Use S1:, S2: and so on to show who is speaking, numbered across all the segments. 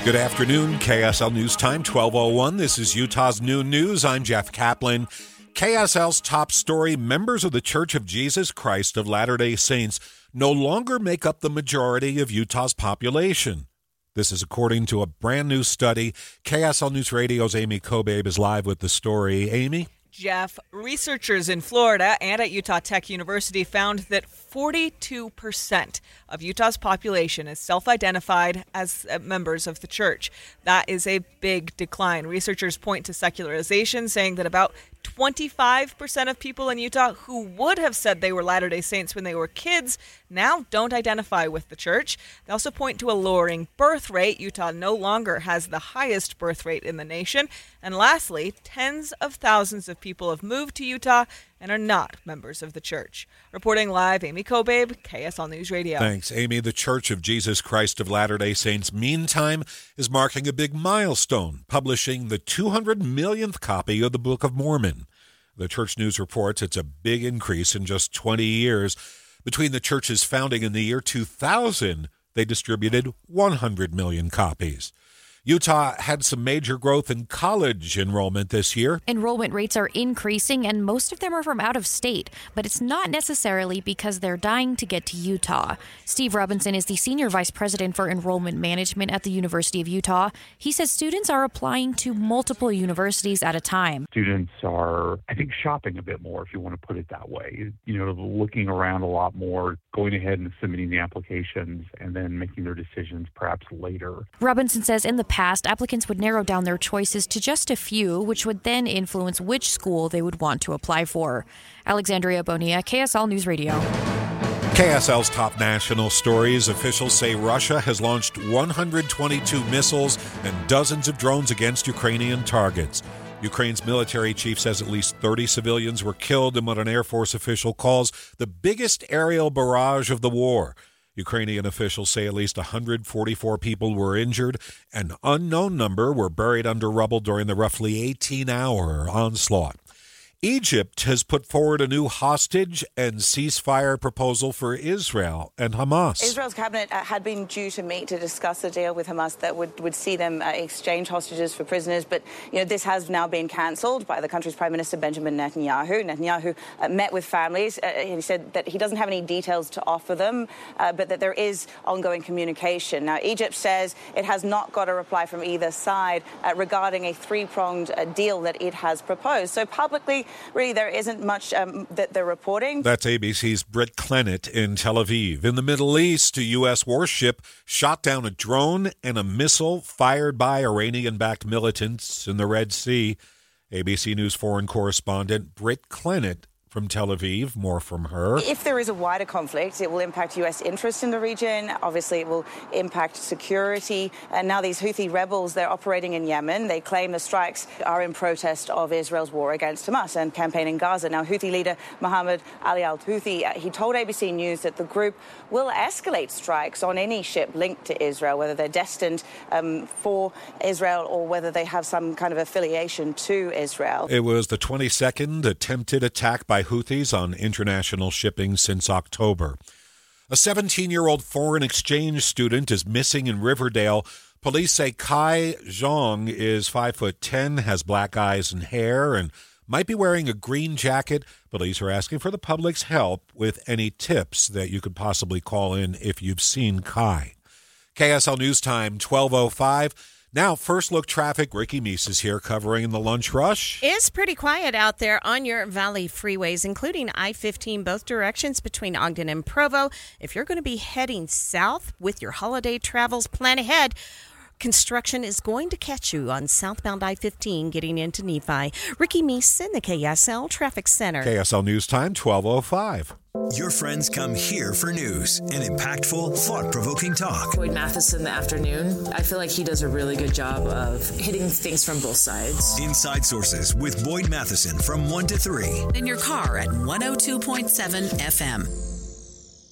S1: Good afternoon, KSL News Time, 12:01. This is Utah's Noon News. I'm Jeff Kaplan. KSL's top story, members of the Church of Jesus Christ of Latter-day Saints no longer make up the majority of Utah's population. This is according to a brand new study. KSL News Radio's Amy Kobabe is live with the story. Amy?
S2: Jeff, researchers in Florida and at Utah Tech University found that 42% of Utah's population is self-identified as members of the church. That is a big decline. Researchers point to secularization, saying that about 25% of people in Utah who would have said they were Latter-day Saints when they were kids now don't identify with the church. They also point to a lowering birth rate. Utah no longer has the highest birth rate in the nation. And lastly, tens of thousands of people have moved to Utah and are not members of the church. Reporting live, Amy Kobabe, KSL News Radio.
S1: Thanks, Amy. The Church of Jesus Christ of Latter-day Saints, meantime, is marking a big milestone, publishing the 200 millionth copy of the Book of Mormon. The Church News reports it's a big increase in just 20 years. Between the church's founding and the year 2000, they distributed 100 million copies. Utah had some major growth in college enrollment this year.
S3: Enrollment rates are increasing, and most of them are from out of state, but it's not necessarily because they're dying to get to Utah. Steve Robinson is the Senior Vice President for Enrollment Management at the University of Utah. He says students are applying to multiple universities at a time.
S4: Students are, I think, shopping a bit more, if you want to put it that way. Looking around a lot more, going ahead and submitting the applications, and then making their decisions perhaps later.
S3: Robinson says in the past, applicants would narrow down their choices to just a few, which would then influence which school they would want to apply for. Alexandria Bonilla, KSL News Radio.
S1: KSL's top national stories. Officials say Russia has launched 122 missiles and dozens of drones against Ukrainian targets. Ukraine's military chief says at least 30 civilians were killed in what an Air Force official calls the biggest aerial barrage of the war. Ukrainian officials say at least 144 people were injured. An unknown number were buried under rubble during the roughly 18-hour onslaught. Egypt has put forward a new hostage and ceasefire proposal for Israel and Hamas.
S5: Israel's cabinet had been due to meet to discuss a deal with Hamas that would see them exchange hostages for prisoners. But, this has now been cancelled by the country's Prime Minister Benjamin Netanyahu. Netanyahu met with families. He said that he doesn't have any details to offer them, but that there is ongoing communication. Now, Egypt says it has not got a reply from either side regarding a three-pronged deal that it has proposed. So publicly, really, there isn't much that they're reporting.
S1: That's ABC's Britt Clennett in Tel Aviv. In the Middle East, a U.S. warship shot down a drone and a missile fired by Iranian-backed militants in the Red Sea. ABC News foreign correspondent Britt Clennett from Tel Aviv. More from her.
S5: If there is a wider conflict, it will impact U.S. interest in the region. Obviously, it will impact security. And now these Houthi rebels, they're operating in Yemen. They claim the strikes are in protest of Israel's war against Hamas and campaign in Gaza. Now, Houthi leader Mohammed Ali al-Houthi, he told ABC News that the group will escalate strikes on any ship linked to Israel, whether they're destined for Israel or whether they have some kind of affiliation to Israel.
S1: It was the 22nd attempted attack by Houthis on international shipping since October. A 17-year-old foreign exchange student is missing in Riverdale. Police say Kai Zhang is 5'10", has black eyes and hair, and might be wearing a green jacket. Police are asking for the public's help with any tips that you could possibly call in if you've seen Kai. KSL News Time, 12:05. Now, first look traffic. Ricky Meese is here covering the lunch rush.
S6: It's pretty quiet out there on your Valley freeways, including I-15, both directions between Ogden and Provo. If you're going to be heading south with your holiday travels, plan ahead. Construction is going to catch you on southbound I-15 getting into Nephi. Ricky Meese in the KSL Traffic Center.
S1: KSL News Time, 12:05.
S7: Your friends come here for news and impactful, thought-provoking talk.
S8: Boyd Matheson in the afternoon, I feel like he does a really good job of hitting things from both sides.
S7: Inside Sources with Boyd Matheson from 1 to 3.
S9: In your car at 102.7 FM.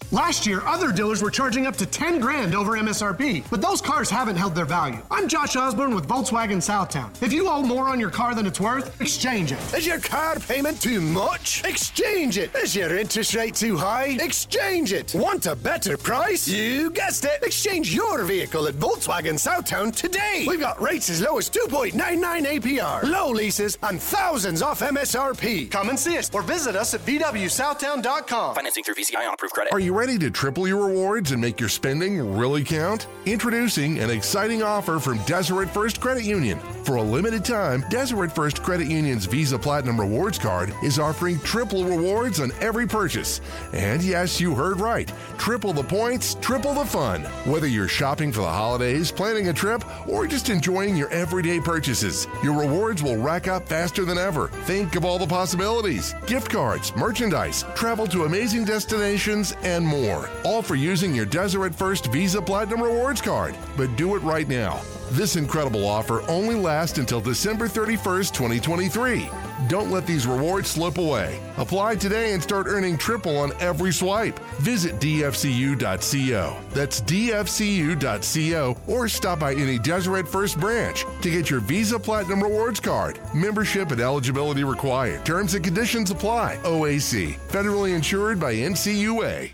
S9: Last year, other dealers were charging up to $10,000 over MSRP, but those cars haven't held their value. I'm Josh Osborne with Volkswagen Southtown. If you owe more on your car than it's worth, exchange it.
S10: Is your car payment too much? Exchange it. Is your interest rate too high? Exchange it. Want a better price? You guessed it. Exchange your vehicle at Volkswagen Southtown today. We've got rates as low as 2.99 APR, low leases, and thousands off MSRP.
S9: Come and see us or visit us at VWSouthtown.com.
S11: Financing through VCI on approved credit.
S12: Are you ready to triple your rewards and make your spending really count? Introducing an exciting offer from Deseret First Credit Union. For a limited time, Deseret First Credit Union's Visa Platinum Rewards Card is offering triple rewards on every purchase. And yes, you heard right. Triple the points, triple the fun. Whether you're shopping for the holidays, planning a trip, or just enjoying your everyday purchases, your rewards will rack up faster than ever. Think of all the possibilities. Gift cards, merchandise, travel to amazing destinations, and more. All for using your Deseret First Visa Platinum Rewards Card. But do it right now. This incredible offer only lasts until December 31st, 2023. Don't let these rewards slip away. Apply today and start earning triple on every swipe. Visit dfcu.co. That's dfcu.co, or stop by any Deseret First branch to get your Visa Platinum Rewards Card. Membership and eligibility required. Terms and conditions apply. OAC. Federally insured by NCUA.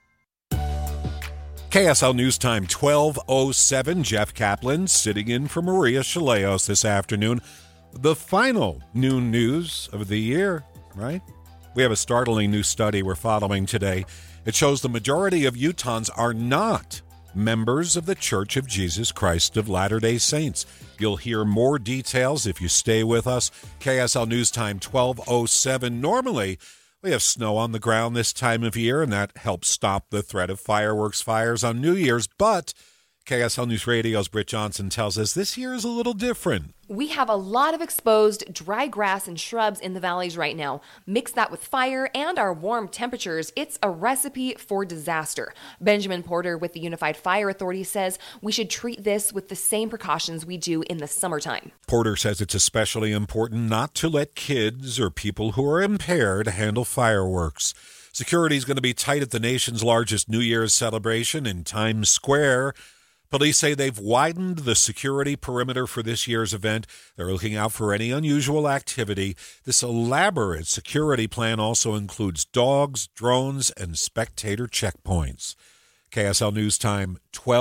S1: KSL News Time 12:07. Jeff Kaplan sitting in for Maria Chaleos this afternoon. The final noon news of the year, right? We have a startling new study we're following today. It shows the majority of Utahns are not members of the Church of Jesus Christ of Latter-day Saints. You'll hear more details if you stay with us. KSL News Time 12:07. Normally, we have snow on the ground this time of year, and that helps stop the threat of fireworks fires on New Year's. But KSL News Radio's Britt Johnson tells us this year is a little different.
S13: We have a lot of exposed dry grass and shrubs in the valleys right now. Mix that with fire and our warm temperatures, it's a recipe for disaster. Benjamin Porter with the Unified Fire Authority says we should treat this with the same precautions we do in the summertime.
S1: Porter says it's especially important not to let kids or people who are impaired handle fireworks. Security is going to be tight at the nation's largest New Year's celebration in Times Square. Police say they've widened the security perimeter for this year's event. They're looking out for any unusual activity. This elaborate security plan also includes dogs, drones, and spectator checkpoints. KSL News Time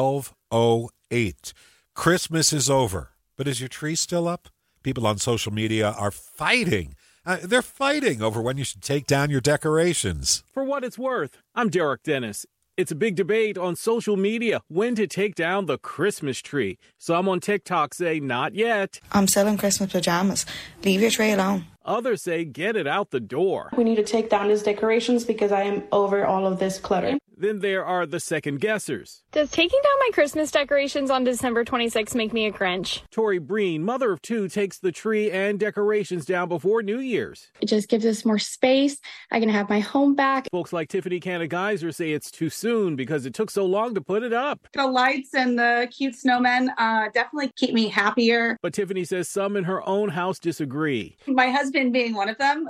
S1: 12:08. Christmas is over, but is your tree still up? People on social media are fighting. They're fighting over when you should take down your decorations.
S14: For what it's worth, I'm Derek Dennis. It's a big debate on social media when to take down the Christmas tree. Some on TikTok say not yet.
S15: I'm selling Christmas pajamas. Leave your tree alone.
S14: Others say get it out the door.
S16: We need to take down these decorations because I am over all of this clutter.
S14: Then there are the second guessers.
S17: Does taking down my Christmas decorations on December 26th make me a Grinch?
S14: Tori Breen, mother of two, takes the tree and decorations down before New Year's.
S18: It just gives us more space. I can have my home back.
S14: Folks like Tiffany Canna-Geyser say it's too soon because it took so long to put it up.
S19: The lights and the cute snowmen definitely keep me happier.
S14: But Tiffany says some in her own house disagree.
S19: My husband being one of them,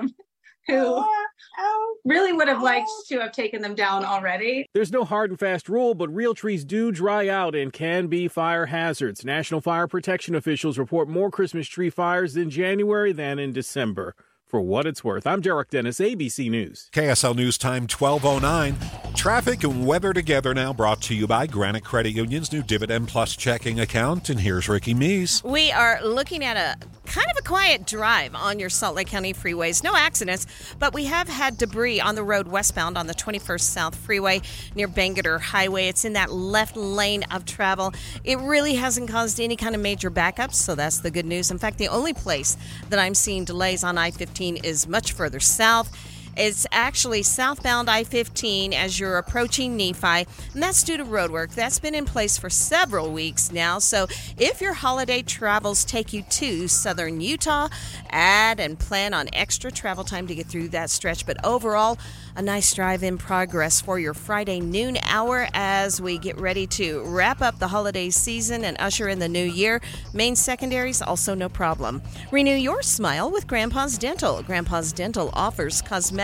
S19: who really would have liked to have taken them down already.
S14: There's no hard and fast rule, but real trees do dry out and can be fire hazards. National Fire Protection officials report more Christmas tree fires in January than in December. For what it's worth, I'm Derek Dennis, ABC News.
S1: KSL News Time 12:09. Traffic and weather together now, brought to you by Granite Credit Union's new Dividend Plus checking account. And here's Ricky Meese.
S6: We are looking at a kind of a quiet drive on your Salt Lake County freeways. No accidents, but we have had debris on the road westbound on the 21st South Freeway near Bangerter Highway. It's in that left lane of travel. It really hasn't caused any kind of major backups, so that's the good news. In fact, the only place that I'm seeing delays on I-15 is much further south. It's actually southbound I-15 as you're approaching Nephi, and that's due to road work. That's been in place for several weeks now, so if your holiday travels take you to southern Utah, add and plan on extra travel time to get through that stretch. But overall, a nice drive in progress for your Friday noon hour as we get ready to wrap up the holiday season and usher in the new year. Main secondaries, also no problem. Renew your smile with Grandpa's Dental. Grandpa's Dental offers cosmetic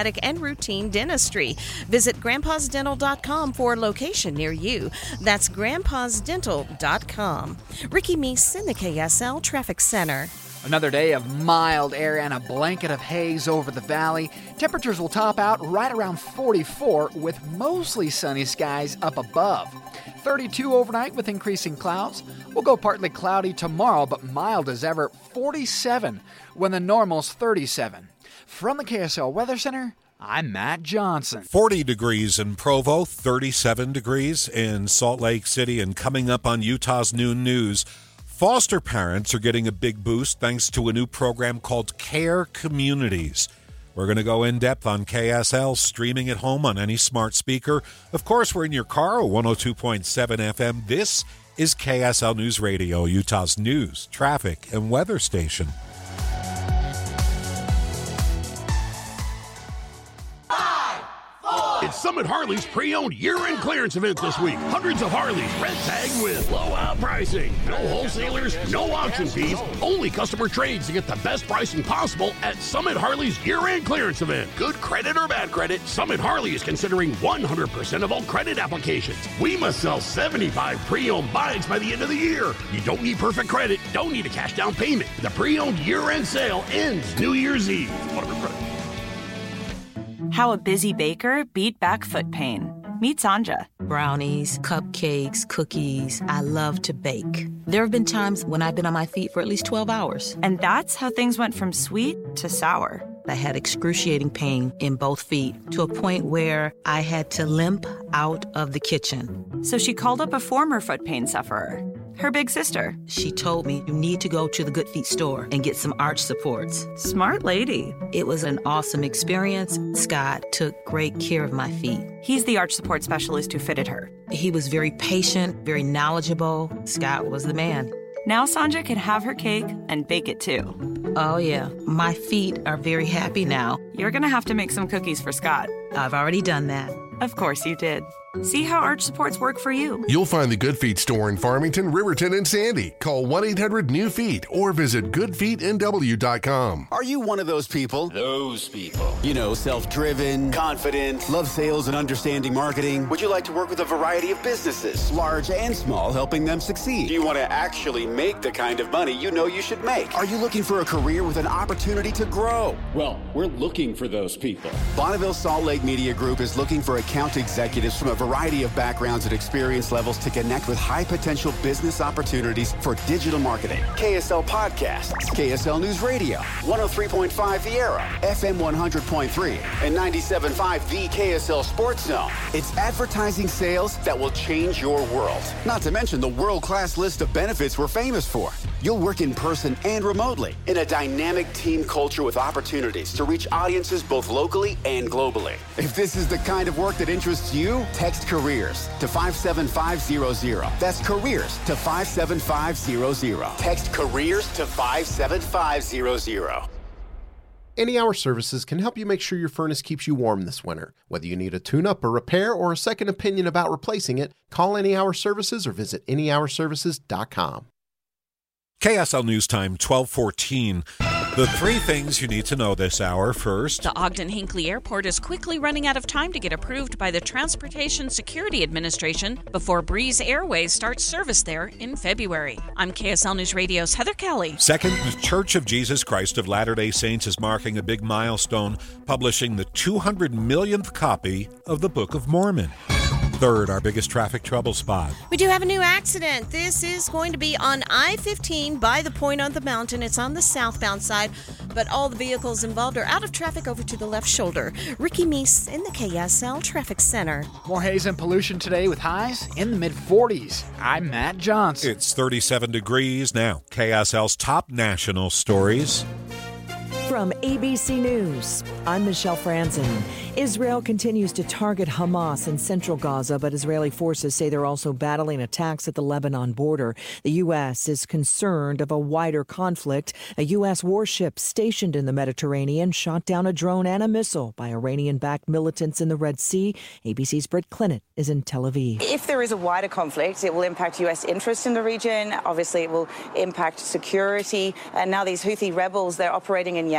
S6: cosmetic and routine dentistry. Visit grandpasdental.com for a location near you. That's grandpasdental.com. Ricky Meese in the KSL Traffic Center.
S11: Another day of mild air and a blanket of haze over the valley. Temperatures will top out right around 44 with mostly sunny skies up above. 32 overnight with increasing clouds. We'll go partly cloudy tomorrow, but mild as ever, 47 when the normal's 37. From the KSL Weather Center, I'm Matt Johnson.
S1: 40 degrees in Provo, 37 degrees in Salt Lake City, and coming up on Utah's Noon News, foster parents are getting a big boost thanks to a new program called Care Communities. We're going to go in depth on KSL, streaming at home on any smart speaker. Of course, we're in your car, 102.7 FM. This is KSL News Radio, Utah's news, traffic, and weather station.
S20: It's Summit Harley's pre-owned year-end clearance event this week. Hundreds of Harleys red tagged with blowout pricing. No wholesalers, no auction fees, only customer trades to get the best pricing possible at Summit Harley's year-end clearance event. Good credit or bad credit, Summit Harley is considering 100% of all credit applications. We must sell 75 pre-owned bikes by the end of the year. You don't need perfect credit, don't need a cash down payment. The pre-owned year-end sale ends New Year's Eve.
S21: How a busy baker beat back foot pain. Meet Sanja.
S22: Brownies, cupcakes, cookies. I love to bake. There have been times when I've been on my feet for at least 12 hours.
S21: And that's how things went from sweet to sour.
S22: I had excruciating pain in both feet to a point where I had to limp out of the kitchen.
S21: So she called up a former foot pain sufferer, her big sister.
S22: She told me, you need to go to the Good Feet store and get some arch supports.
S21: Smart lady.
S22: It was an awesome experience. Scott took great care of my feet.
S21: He's the arch support specialist who fitted her.
S22: He was very patient, very knowledgeable. Scott was the man.
S21: Now Sanja can have her cake and bake it too.
S22: Oh yeah, my feet are very happy now.
S21: You're gonna have to make some cookies for Scott.
S22: I've already done that.
S21: Of course you did. See how arch supports work for you.
S12: You'll find the Good Feet store in Farmington, Riverton, and Sandy. Call 1-800-NEW-FEET or visit goodfeetnw.com.
S23: Are you one of those people? You know, self-driven, confident, love sales and understanding marketing. Would you like to work with a variety of businesses, large and small, helping them succeed? Do you want to actually make the kind of money you know you should make? Are you looking for a career with an opportunity to grow?
S24: Well, we're looking for those people.
S23: Bonneville Salt Lake Media Group is looking for account executives from a variety of backgrounds and experience levels to connect with high potential business opportunities for digital marketing. KSL Podcasts, KSL News Radio, 103.5 Viera, FM 100.3, and 97.5 The KSL Sports Zone. It's advertising sales that will change your world. Not to mention the world-class list of benefits we're famous for. You'll work in person and remotely in a dynamic team culture with opportunities to reach audiences both locally and globally. If this is the kind of work that interests you, text careers to 57500. That's careers to 57500. Text careers to 57500.
S25: Any Hour Services can help you make sure your furnace keeps you warm this winter. Whether you need a tune-up, a repair, or a second opinion about replacing it, call Any Hour Services or visit anyhourservices.com.
S1: KSL News Time, 12:14. The three things you need to know this hour. First,
S26: the Ogden-Hinckley Airport is quickly running out of time to get approved by the Transportation Security Administration before Breeze Airways starts service there in February. I'm KSL News Radio's Heather Kelly.
S1: Second, the Church of Jesus Christ of Latter-day Saints is marking a big milestone, publishing the 200 millionth copy of the Book of Mormon. Third, our biggest traffic trouble spot.
S6: We do have a new accident. This is going to be on I-15 by the Point on the Mountain. It's on the southbound side, but all the vehicles involved are out of traffic over to the left shoulder. Ricky Meese in the KSL Traffic Center.
S11: More haze and pollution today with highs in the mid-40s. I'm Matt Johnson.
S1: It's 37 degrees now. KSL's top national stories.
S27: From ABC News, I'm Michelle Franzen. Israel continues to target Hamas in central Gaza, but Israeli forces say they're also battling attacks at the Lebanon border. The U.S. is concerned of a wider conflict. A U.S. warship stationed in the Mediterranean shot down a drone and a missile by Iranian-backed militants in the Red Sea. ABC's Britt Clinnett is in Tel Aviv.
S5: If there is a wider conflict, it will impact U.S. interest in the region. Obviously, it will impact security. And now these Houthi rebels, they're operating in Yemen.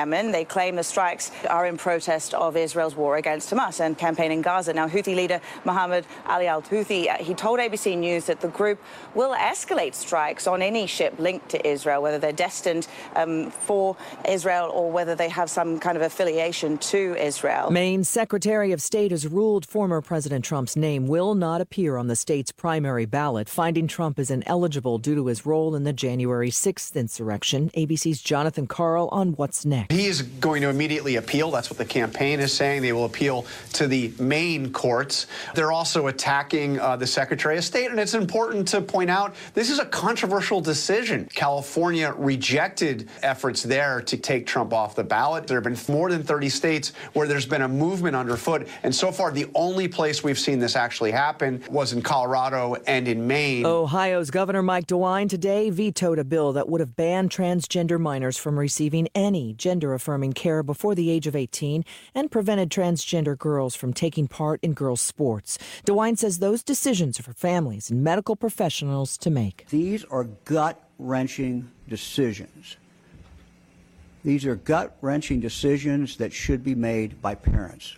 S5: Yemen. They claim the strikes are in protest of Israel's war against Hamas and campaign in Gaza. Now, Houthi leader Mohammed Ali al-Houthi, he told ABC News that the group will escalate strikes on any ship linked to Israel, whether they're destined for Israel or whether they have some kind of affiliation to Israel.
S27: Maine's Secretary of State has ruled former President Trump's name will not appear on the state's primary ballot, finding Trump is ineligible due to his role in the January 6th insurrection. ABC's Jonathan Karl on what's next.
S2: He is going to immediately appeal. That's what the campaign is saying. They will appeal to the Maine courts. They're also attacking the Secretary of State, and it's important to point out this is a controversial decision. California rejected efforts there to take Trump off the ballot. There have been more than 30 states where there's been a movement underfoot, and so far the only place we've seen this actually happen was in Colorado and in Maine.
S27: Ohio's Governor Mike DeWine today vetoed a bill that would have banned transgender minors from receiving any gender-affirming care before the age of 18 and prevented transgender girls from taking part in girls' sports. DeWine says those decisions are for families and medical professionals to make.
S3: These are gut-wrenching decisions. These are gut-wrenching decisions that should be made by parents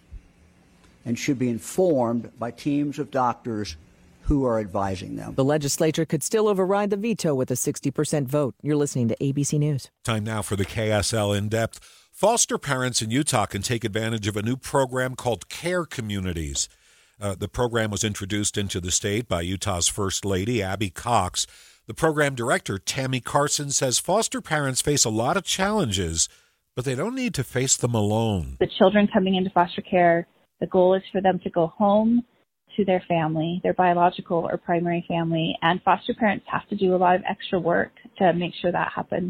S3: and should be informed by teams of doctors who are advising them.
S27: The legislature could still override the veto with a 60% vote. You're listening to ABC News.
S1: Time now for the KSL In-Depth. Foster parents in Utah can take advantage of a new program called Care Communities. The program was introduced into the state by Utah's First Lady, Abby Cox. The program director, Tammy Carson, says foster parents face a lot of challenges, but they don't need to face them alone.
S4: The children coming into foster care, the goal is for them to go home to their family, their biological or primary family, and foster parents have to do a lot of extra work to make sure that happens.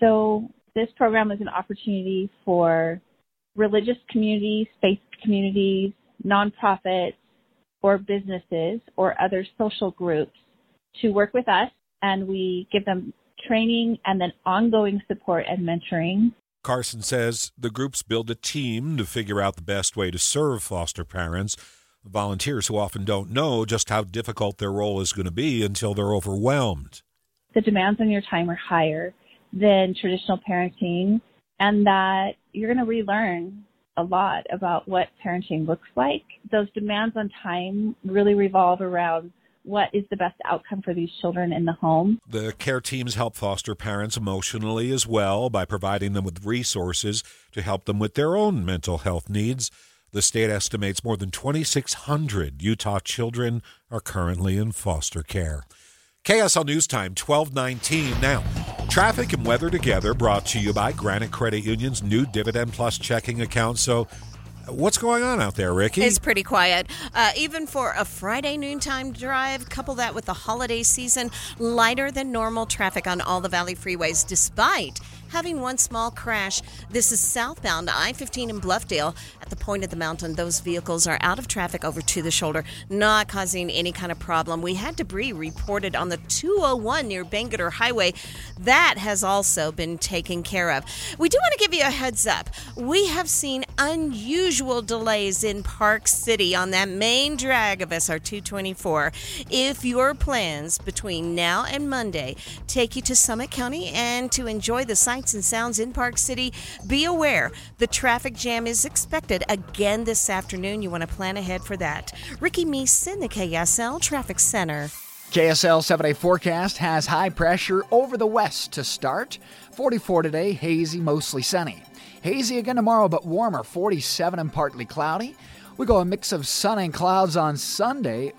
S4: So this program is an opportunity for religious communities, faith communities, nonprofits, or businesses or other social groups to work with us, and we give them training and then ongoing support and mentoring.
S1: Carson says the groups build a team to figure out the best way to serve foster parents, volunteers who often don't know just how difficult their role is going to be until they're overwhelmed.
S4: The demands on your time are higher than traditional parenting, and that you're going to relearn a lot about what parenting looks like. Those demands on time really revolve around what is the best outcome for these children in the home.
S1: The care teams help foster parents emotionally as well by providing them with resources to help them with their own mental health needs. The state estimates more than 2,600 Utah children are currently in foster care. KSL News Time, 12:19 now. Traffic and weather together brought to you by Granite Credit Union's new Dividend Plus checking account. So what's going on out there, Ricky?
S6: It's pretty quiet. Even for a Friday noontime drive, couple that with the holiday season, lighter than normal traffic on all the Valley freeways, despite having one small crash. This is southbound I-15 in Bluffdale. At the point of the mountain, those vehicles are out of traffic over to the shoulder, not causing any kind of problem. We had debris reported on the 201 near Bangerter Highway. That has also been taken care of. We do want to give you a heads up. We have seen unusual delays in Park City on that main drag of SR 224. If your plans between now and Monday take you to Summit County and to enjoy the sights and sounds in Park City, be aware the traffic jam is expected again this afternoon. You want to plan ahead for that. Ricky Meese in the KSL Traffic Center.
S11: KSL 7-day forecast has high pressure over the west to start. 44 today, hazy, mostly sunny. Hazy again tomorrow, but warmer, 47 and partly cloudy. We go a mix of sun and clouds on Sunday,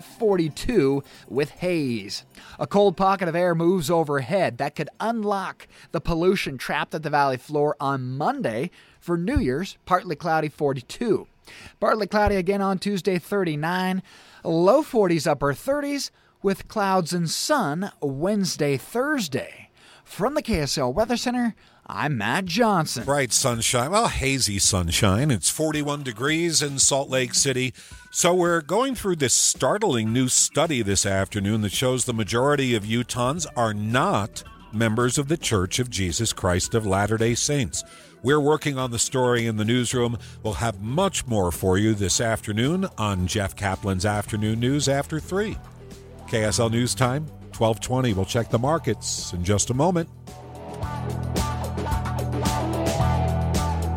S11: 42 with haze. A cold pocket of air moves overhead that could unlock the pollution trapped at the valley floor on Monday. For New Year's, partly cloudy, 42. Partly cloudy again on Tuesday, 39. Low 40s, upper 30s with clouds and sun Wednesday, Thursday. From the KSL Weather Center, I'm Matt Johnson.
S1: Bright sunshine, well, hazy sunshine. It's 41 degrees in Salt Lake City. So we're going through this startling new study this afternoon that shows the majority of Utahns are not members of the Church of Jesus Christ of Latter-day Saints. We're working on the story in the newsroom. We'll have much more for you this afternoon on Jeff Kaplan's Afternoon News after 3. KSL News Time, 12:20. We'll check the markets in just a moment.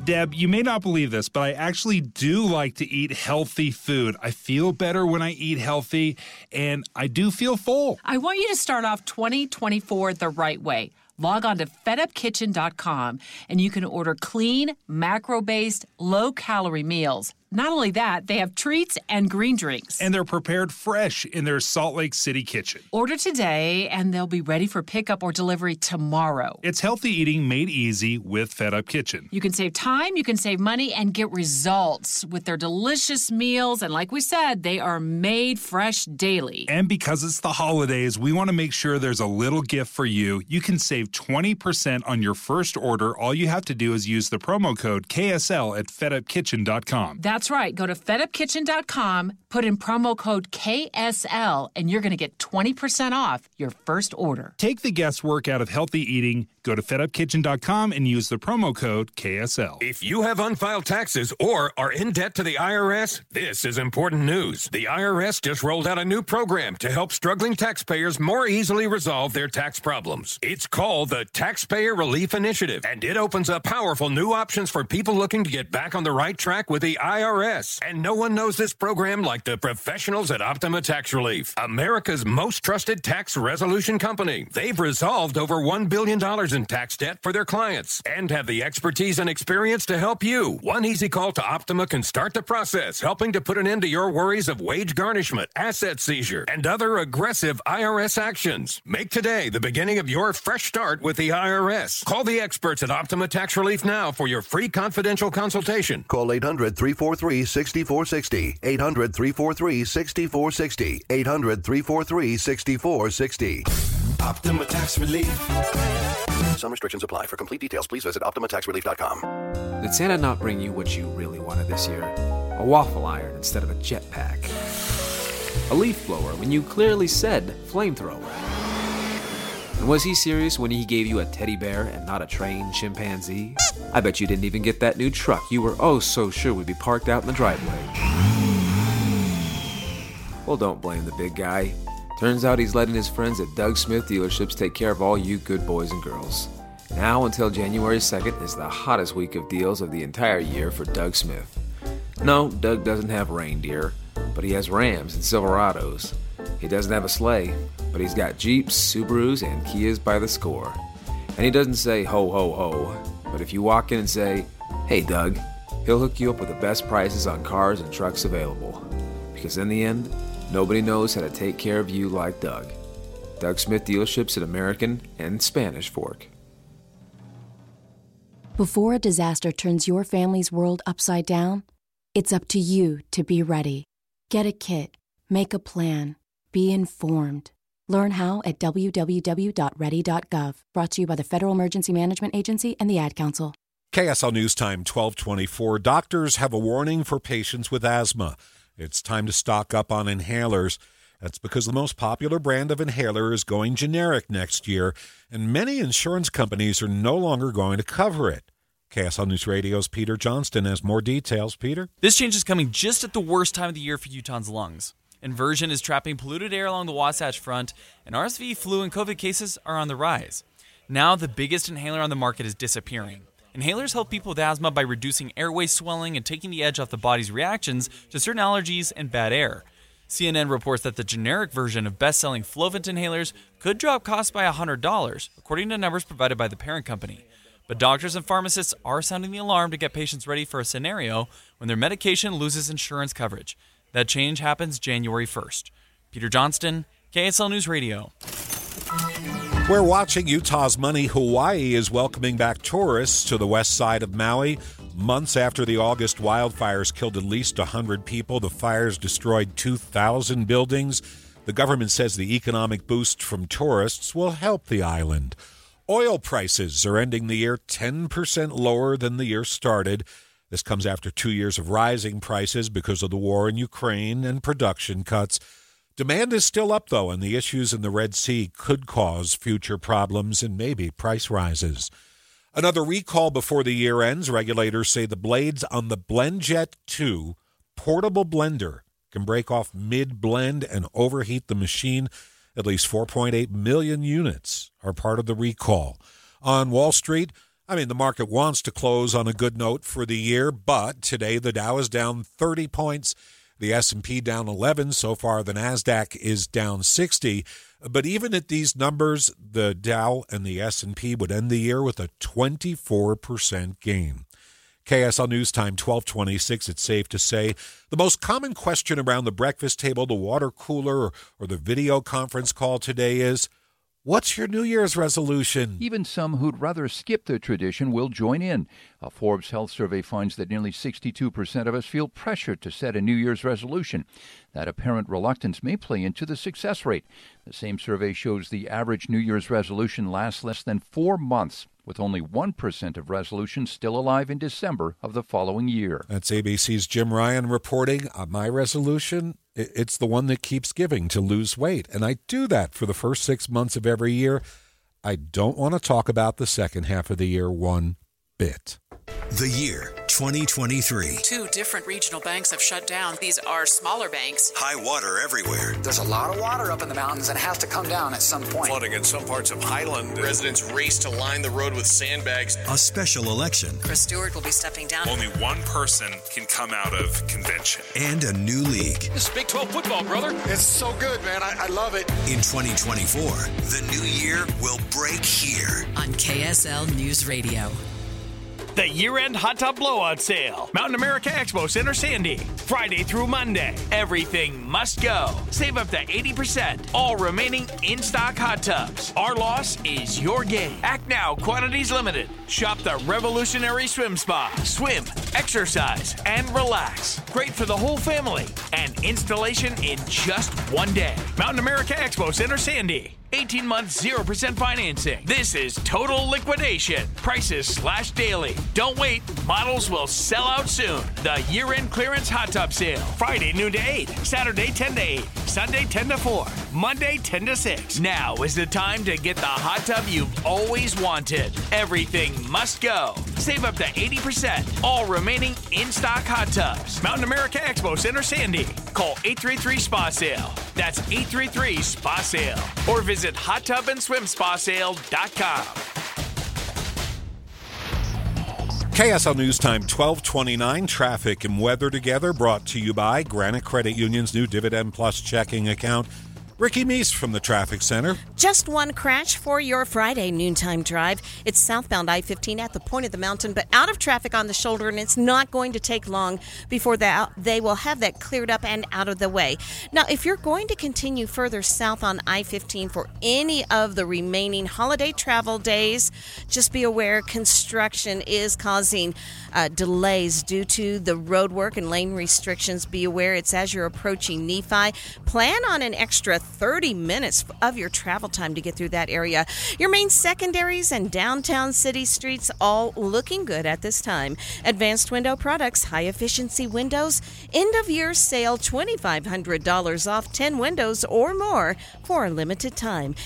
S7: Deb, you may not believe this, but I actually do like to eat healthy food. I feel better when I eat healthy, and I do feel full.
S8: I want you to start off 2024 the right way. Log on to fedupkitchen.com, and you can order clean, macro-based, low-calorie meals. Not only that, they have treats and green drinks.
S7: And they're prepared fresh in their Salt Lake City kitchen.
S8: Order today, and they'll be ready for pickup or delivery tomorrow.
S7: It's healthy eating made easy with Fed Up Kitchen.
S8: You can save time, you can save money, and get results with their delicious meals. And like we said, they are made fresh daily.
S7: And because it's the holidays, we want to make sure there's a little gift for you. You can save 20% on your first order. All you have to do is use the promo code KSL at fedupkitchen.com.
S8: That's right. Go to fedupkitchen.com, put in promo code KSL, and you're going to get 20% off your first order.
S7: Take the guesswork out of healthy eating. Go to fedupkitchen.com and use the promo code KSL.
S9: If you have unfiled taxes or are in debt to the IRS, this is important news. The IRS just rolled out a new program to help struggling taxpayers more easily resolve their tax problems. It's called the Taxpayer Relief Initiative, and it opens up powerful new options for people looking to get back on the right track with the IRS. And no one knows this program like the professionals at Optima Tax Relief, America's most trusted tax resolution company. They've resolved over $1 billion in tax debt for their clients and have the expertise and experience to help you. One easy call to Optima can start the process, helping to put an end to your worries of wage garnishment, asset seizure, and other aggressive IRS actions. Make today the beginning of your fresh start with the IRS. Call the experts at Optima Tax Relief now for your free confidential consultation.
S10: Call 800-343-6460. 800-343-6460. 800-343-6460.
S13: Optima Tax Relief.
S10: Some restrictions apply. For complete details, please visit OptimaTaxRelief.com.
S15: Did Santa not bring you what you really wanted this year? A waffle iron instead of a jetpack? A leaf blower when you clearly said flamethrower? And was he serious when he gave you a teddy bear and not a trained chimpanzee? I bet you didn't even get that new truck you were oh so sure would be parked out in the driveway. Well, don't blame the big guy. Turns out he's letting his friends at Doug Smith dealerships take care of all you good boys and girls. Now until January 2nd is the hottest week of deals of the entire year for Doug Smith. No, Doug doesn't have reindeer, but he has Rams and Silverados. He doesn't have a sleigh, but he's got Jeeps, Subarus, and Kias by the score. And he doesn't say ho ho ho, but if you walk in and say, "Hey Doug," he'll hook you up with the best prices on cars and trucks available. Because in the end, nobody knows how to take care of you like Doug. Doug Smith dealerships at American and Spanish Fork.
S16: Before a disaster turns your family's world upside down, it's up to you to be ready. Get a kit, make a plan, be informed. Learn how at www.ready.gov. Brought to you by the Federal Emergency Management Agency and the Ad Council.
S1: KSL News Time 1224. Doctors have a warning for patients with asthma. It's time to stock up on inhalers. That's because the most popular brand of inhaler is going generic next year, and many insurance companies are no longer going to cover it. KSL News Radio's Peter Johnston has more details. Peter?
S28: This change is coming just at the worst time of the year for Utah's lungs. Inversion is trapping polluted air along the Wasatch Front, and RSV, flu, and COVID cases are on the rise. Now the biggest inhaler on the market is disappearing. Inhalers help people with asthma by reducing airway swelling and taking the edge off the body's reactions to certain allergies and bad air. CNN reports that the generic version of best-selling Flovent inhalers could drop costs by $100, according to numbers provided by the parent company. But doctors and pharmacists are sounding the alarm to get patients ready for a scenario when their medication loses insurance coverage. That change happens January 1st. Peter Johnston, KSL News Radio.
S1: We're watching Utah's money. Hawaii is welcoming back tourists to the west side of Maui. Months after the August wildfires killed at least 100 people, the fires destroyed 2,000 buildings. The government says the economic boost from tourists will help the island. Oil prices are ending the year 10% lower than the year started. This comes after 2 years of rising prices because of the war in Ukraine and production cuts. Demand is still up, though, and the issues in the Red Sea could cause future problems and maybe price rises. Another recall before the year ends. Regulators say the blades on the BlendJet 2 portable blender can break off mid-blend and overheat the machine. At least 4.8 million units are part of the recall. On Wall Street, I mean, the market wants to close on a good note for the year, but today the Dow is down 30 points, the S&P down 11. So far, the NASDAQ is down 60. But even at these numbers, the Dow and the S&P would end the year with a 24% gain. KSL News Time, 12:26. It's safe to say the most common question around the breakfast table, the water cooler, or the video conference call today is, what's your New Year's resolution?
S13: Even some who'd rather skip the tradition will join in. A Forbes Health survey finds that nearly 62% of us feel pressured to set a New Year's resolution. That apparent reluctance may play into the success rate. The same survey shows the average New Year's resolution lasts less than 4 months, with only 1% of resolutions still alive in December of the following year.
S1: That's ABC's Jim Ryan reporting. My resolution, it's the one that keeps giving, to lose weight. And I do that for the first 6 months of every year. I don't want to talk about the second half of the year one bit.
S14: The year 2023.
S17: 2 different regional banks have shut down. These are smaller banks.
S14: High water everywhere.
S11: There's a lot of water up in the mountains and it has to come down at some point.
S14: Flooding in some parts of Highland.
S18: Residents race to line the road with sandbags.
S14: A special election.
S17: Chris Stewart will be stepping down.
S7: Only one person can come out of convention.
S14: And a new league.
S18: This is Big 12 football, brother. It's so good, man. I love it.
S14: In 2024, the new year will break here.
S26: On KSL News Radio.
S19: The year-end hot tub blowout sale. Mountain America Expo Center, Sandy. Friday through Monday. Everything must go. Save up to 80%. All remaining in-stock hot tubs. Our loss is your gain. Act now. Quantities limited. Shop the revolutionary swim spa. Swim, exercise, and relax. Great for the whole family. And installation in just one day. Mountain America Expo Center, Sandy. 18 months, 0% financing. This is total liquidation. Prices slash daily. Don't wait. Models will sell out soon. The year-end clearance hot tub sale. Friday noon to 8. Saturday 10 to 8. Sunday 10 to 4. Monday 10 to 6. Now is the time to get the hot tub you've always wanted. Everything must go. Save up to 80%. All remaining in-stock hot tubs. Mountain America Expo Center, Sandy. Call 833-SPA-SALE. That's 833-SPA-SALE. Or visit hottubandSwimSpaSale.com.
S1: KSL News Time, 12:29. Traffic and weather together, brought to you by Granite Credit Union's new Dividend Plus checking account. Ricky Meese from the Traffic Center.
S6: Just one crash for your Friday noontime drive. It's southbound I-15 at the point of the mountain, but out of traffic on the shoulder, and it's not going to take long before they will have that cleared up and out of the way. Now, if you're going to continue further south on I-15 for any of the remaining holiday travel days, just be aware construction is causing delays due to the road work and lane restrictions. Be aware it's as you're approaching Nephi. Plan on an extra 30 minutes of your travel time to get through that area. Your main secondaries and downtown city streets all looking good at this time. Advanced Window Products, high efficiency windows, end of year sale, $2,500 off 10 windows or more for a limited time.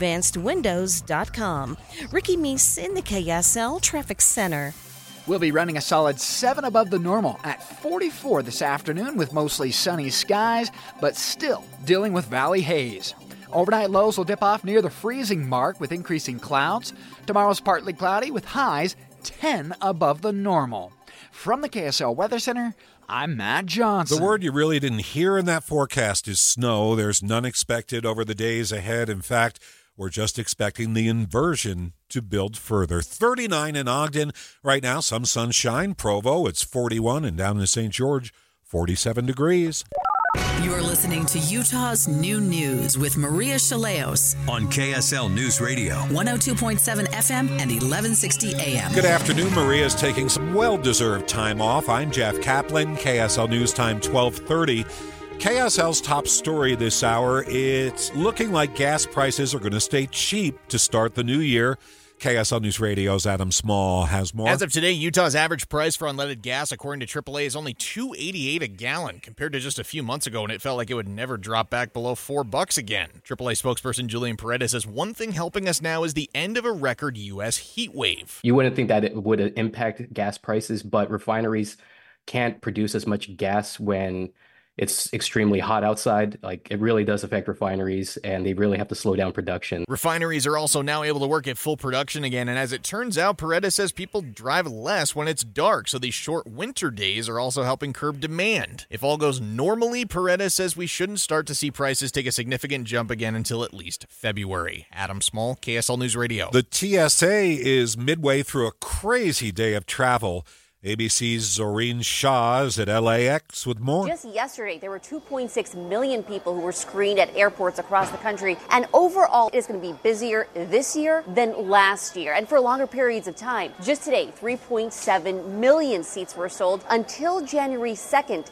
S6: AdvancedWindows.com. Ricky Meese in the KSL Traffic Center.
S11: We'll be running a solid 7 above the normal at 44 this afternoon with mostly sunny skies, but still dealing with valley haze. Overnight lows will dip off near the freezing mark with increasing clouds. Tomorrow's partly cloudy with highs 10 above the normal. From the KSL Weather Center, I'm Matt Johnson.
S1: The word you really didn't hear in that forecast is snow. There's none expected over the days ahead. In fact, we're just expecting the inversion to build further. 39 in Ogden right now, some sunshine. Provo, it's 41, and down in St. George, 47 degrees.
S26: You're listening to Utah's New News with Maria Chaleos
S14: on KSL News Radio,
S26: 102.7 FM and 1160 AM.
S1: Good afternoon. Maria's taking some well-deserved time off. I'm Jeff Kaplan, KSL News Time, 12:30. KSL's top story this hour, it's looking like gas prices are going to stay cheap to start the new year. KSL News Radio's Adam Small has more.
S20: As of today, Utah's average price for unleaded gas, according to AAA, is only $2.88 a gallon, compared to just a few months ago, and it felt like it would never drop back below $4 again. AAA spokesperson Julian Paredes says one thing helping us now is the end of a record U.S. heat wave.
S21: You wouldn't think that it would impact gas prices, but refineries can't produce as much gas when
S2: it's extremely hot outside. Like, it really does affect refineries, and they really have to slow down production.
S20: Refineries are also now able to work at full production again, and as it turns out, Paredes says people drive less when it's dark, so these short winter days are also helping curb demand. If all goes normally, Paredes says we shouldn't start to see prices take a significant jump again until at least February. Adam Small, KSL News Radio.
S1: The TSA is midway through a crazy day of travel. ABC's Zorine Shah is at LAX with more.
S5: Just yesterday, there were 2.6 million people who were screened at airports across the country. And overall, it's going to be busier this year than last year and for longer periods of time. Just today, 3.7 million seats were sold. Until January 2nd,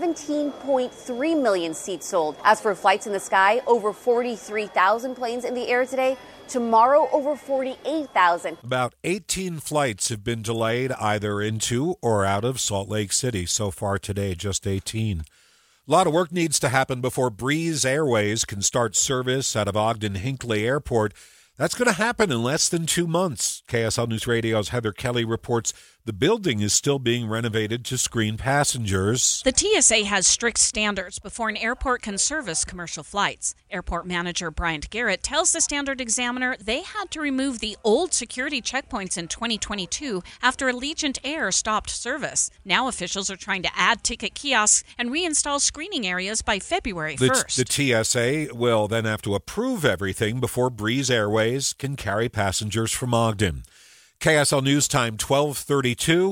S5: 17.3 million seats sold. As for flights in the sky, over 43,000 planes in the air today. Tomorrow, over 48,000.
S1: About 18 flights have been delayed either into or out of Salt Lake City. So far today, just 18. A lot of work needs to happen before Breeze Airways can start service out of Ogden-Hinckley Airport. That's going to happen in less than 2 months. KSL News Radio's Heather Kelly reports the building is still being renovated to screen passengers.
S26: The TSA has strict standards before an airport can service commercial flights. Airport manager Bryant Garrett tells the Standard Examiner they had to remove the old security checkpoints in 2022 after Allegiant Air stopped service. Now officials are trying to add ticket kiosks and reinstall screening areas by February 1st.
S1: The TSA will then have to approve everything before Breeze Airways can carry passengers from Ogden. KSL News Time, 12:32.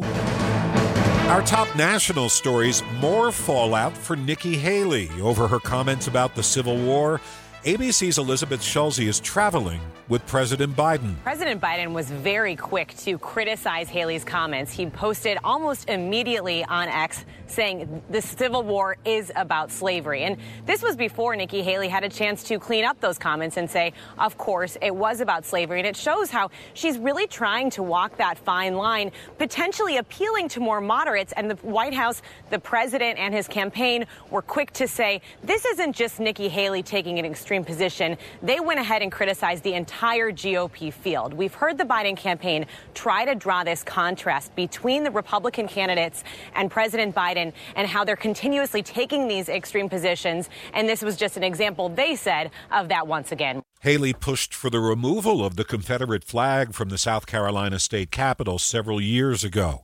S1: Our top national stories, more fallout for Nikki Haley over her comments about the Civil War. ABC's Elizabeth Schulze is traveling with President Biden.
S12: President Biden was very quick to criticize Haley's comments. He posted almost immediately on X saying the Civil War is about slavery. And this was before Nikki Haley had a chance to clean up those comments and say, of course, it was about slavery. And it shows how she's really trying to walk that fine line, potentially appealing to more moderates. And the White House, the president and his campaign were quick to say, this isn't just Nikki Haley taking an extreme position. They went ahead and criticized the entire GOP field. We've heard the Biden campaign try to draw this contrast between the Republican candidates and President Biden and how they're continuously taking these extreme positions. And this was just an example, they said, of that once again.
S1: Haley pushed for the removal of the Confederate flag from the South Carolina state capitol several years ago.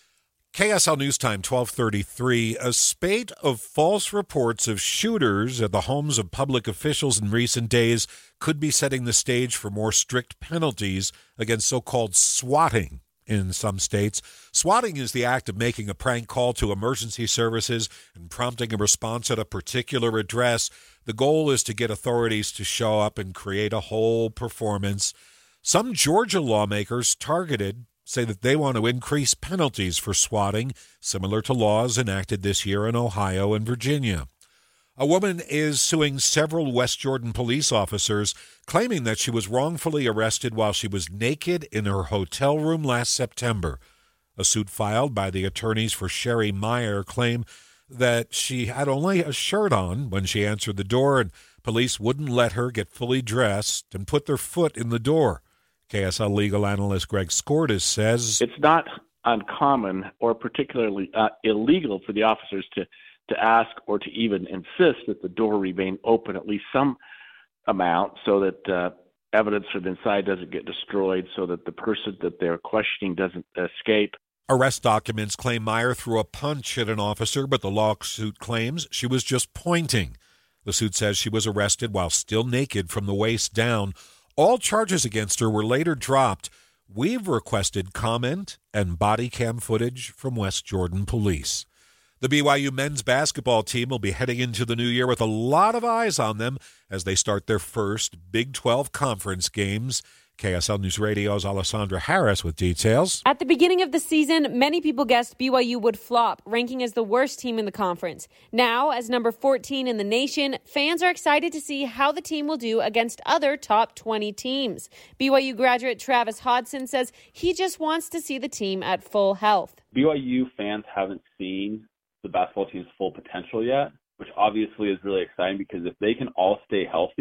S1: KSL News Time, 12:33. A spate of false reports of shooters at the homes of public officials in recent days could be setting the stage for more strict penalties against so-called swatting in some states. Swatting is the act of making a prank call to emergency services and prompting a response at a particular address. The goal is to get authorities to show up and create a whole performance. Some Georgia lawmakers targeted say that they want to increase penalties for swatting, similar to laws enacted this year in Ohio and Virginia. A woman is suing several West Jordan police officers, claiming that she was wrongfully arrested while she was naked in her hotel room last September. A suit filed by the attorneys for Sherry Meyer claim that she had only a shirt on when she answered the door, and police wouldn't let her get fully dressed and put their foot in the door. KSL legal analyst Greg Skordas says
S21: it's not uncommon or particularly illegal for the officers to ask or to even insist that the door remain open at least some amount so that evidence from inside doesn't get destroyed, so that the person that they're questioning doesn't escape.
S1: Arrest documents claim Meyer threw a punch at an officer, but the lawsuit claims she was just pointing. The suit says she was arrested while still naked from the waist down. All charges against her were later dropped. We've requested comment and body cam footage from West Jordan police. The BYU men's basketball team will be heading into the new year with a lot of eyes on them as they start their first Big 12 conference games. KSL News Radio's Alessandra Harris with details.
S22: At the beginning of the season, many people guessed BYU would flop, ranking as the worst team in the conference. Now, as number 14 in the nation, fans are excited to see how the team will do against other top 20 teams. BYU graduate Travis Hodson says he just wants to see the team at full health.
S23: BYU fans haven't seen the basketball team's full potential yet, which obviously is really exciting because if they can all stay healthy,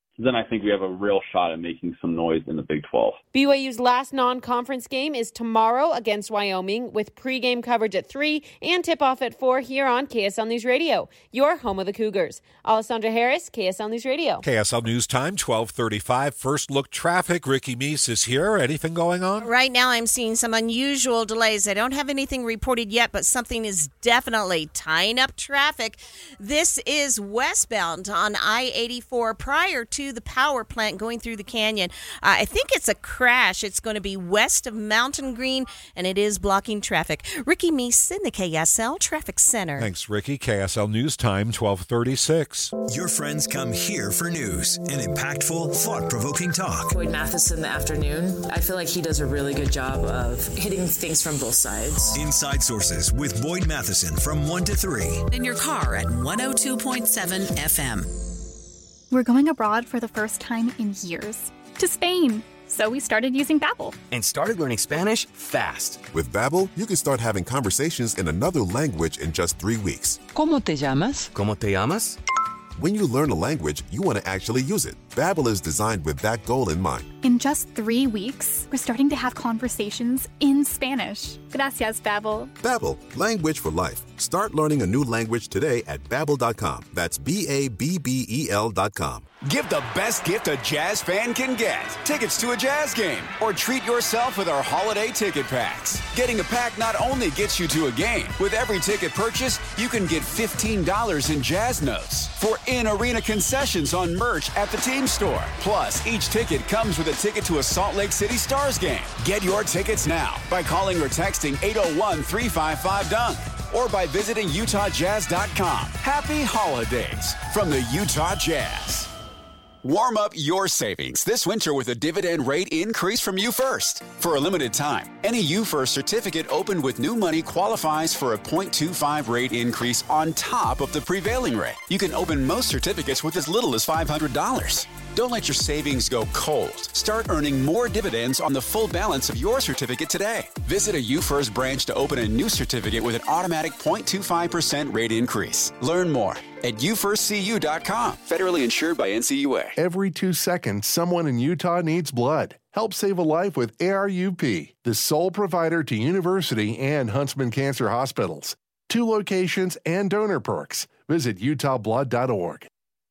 S23: then I think we have a real shot at making some noise in the Big 12.
S22: BYU's last non-conference game is tomorrow against Wyoming, with pregame coverage at 3 and tip-off at 4 here on KSL News Radio, your home of the Cougars. Alessandra Harris, KSL News Radio.
S1: KSL News Time, 12:35. First look traffic. Ricky Meese is here. Anything going on?
S6: Right now I'm seeing some unusual delays. I don't have anything reported yet, but something is definitely tying up traffic. This is westbound on I-84 prior to the power plant going through the canyon. I think it's a crash. It's going to be west of Mountain Green, and it is blocking traffic. Ricky Meese in the KSL Traffic Center.
S1: Thanks, Ricky. KSL News Time, 12:36.
S14: Your friends come here for news and impactful, thought-provoking talk.
S3: Boyd Matheson in the afternoon, I feel like he does a really good job of hitting things from both sides.
S14: Inside Sources with Boyd Matheson from 1 to 3.
S17: In your car at 102.7 FM.
S4: We're going abroad for the first time in years. To Spain. So we started using Babbel.
S8: And started learning Spanish fast.
S9: With Babbel, you can start having conversations in another language in just 3 weeks.
S8: ¿Cómo te llamas? ¿Cómo te llamas?
S9: When you learn a language, you want to actually use it. Babbel is designed with that goal in mind.
S4: In just 3 weeks, we're starting to have conversations in Spanish. Gracias, Babbel.
S9: Babbel, language for life. Start learning a new language today at Babbel.com. That's Babbel.com.
S10: Give the best gift a Jazz fan can get. Tickets to a Jazz game. Or treat yourself with our holiday ticket packs. Getting a pack not only gets you to a game. With every ticket purchase, you can get $15 in Jazz notes for in-arena concessions on merch at the team store. Plus, each ticket comes with a ticket to a Salt Lake City Stars game. Get your tickets now by calling or texting 801-355-DUNK. Or by visiting UtahJazz.com. Happy holidays from the Utah Jazz. Warm up your savings this winter with a dividend rate increase from UFirst. For a limited time, any UFirst certificate opened with new money qualifies for a 0.25 rate increase on top of the prevailing rate. You can open most certificates with as little as $500. Don't let your savings go cold. Start earning more dividends on the full balance of your certificate today. Visit a UFirst branch to open a new certificate with an automatic 0.25% rate increase. Learn more at ufirstcu.com. Federally insured by NCUA.
S24: Every 2 seconds, someone in Utah needs blood. Help save a life with ARUP, the sole provider to University and Huntsman Cancer Hospitals. 2 locations and donor perks. Visit utahblood.org.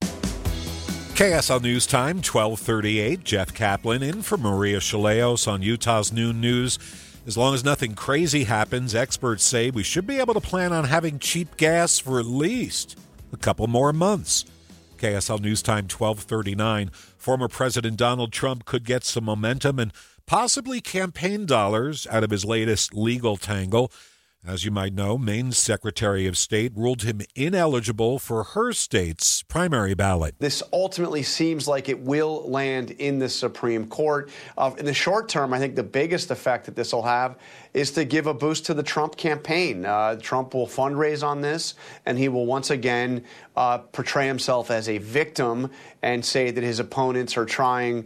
S1: KSL News Time, 12:38. Jeff Kaplan in for Maria Chaleos on Utah's Noon News. As long as nothing crazy happens, experts say we should be able to plan on having cheap gas for at least a couple more months. KSL News Time, 12:39. Former President Donald Trump could get some momentum and possibly campaign dollars out of his latest legal tangle. As you might know, Maine's Secretary of State ruled him ineligible for her state's primary ballot.
S25: This ultimately seems like it will land in the Supreme Court. In the short term, I think the biggest effect that this will have is to give a boost to the Trump campaign. Trump will fundraise on this, and he will once again portray himself as a victim and say that his opponents are trying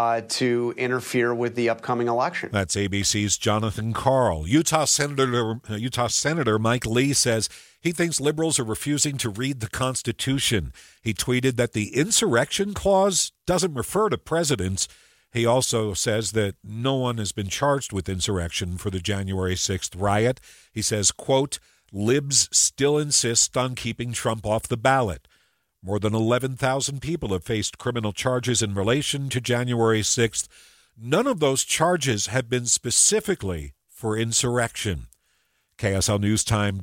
S25: to interfere with the upcoming election.
S1: That's ABC's Jonathan Karl. Utah Senator Mike Lee says he thinks liberals are refusing to read the Constitution. He tweeted that the insurrection clause doesn't refer to presidents. He also says that no one has been charged with insurrection for the January 6th riot. He says, quote, libs still insist on keeping Trump off the ballot. More than 11,000 people have faced criminal charges in relation to January 6th. None of those charges have been specifically for insurrection. KSL News Time,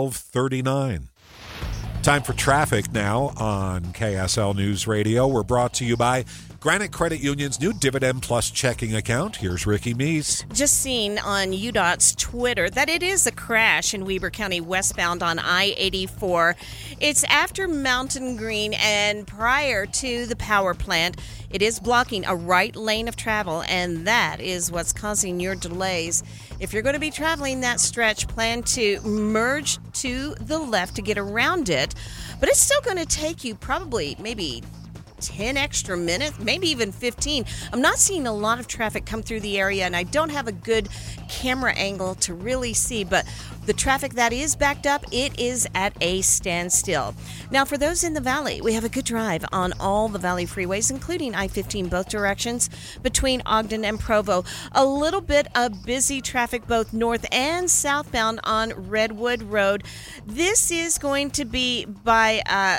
S1: 12:39. Time for traffic now on KSL News Radio. We're brought to you by Granite Credit Union's new Dividend Plus checking account. Here's Ricky Meese.
S6: Just seen on UDOT's Twitter that it is a crash in Weber County westbound on I-84. It's after Mountain Green and prior to the power plant. It is blocking a right lane of travel, and that is what's causing your delays. If you're going to be traveling that stretch, plan to merge to the left to get around it, but it's still going to take you probably maybe 10 extra minutes, maybe even 15. I'm not seeing a lot of traffic come through the area, and I don't have a good camera angle to really see, but the traffic that is backed up, it is at a standstill. Now, for those in the Valley, we have a good drive on all the Valley freeways, including I-15 both directions between Ogden and Provo. A little bit of busy traffic both north and southbound on Redwood Road. This is going to be by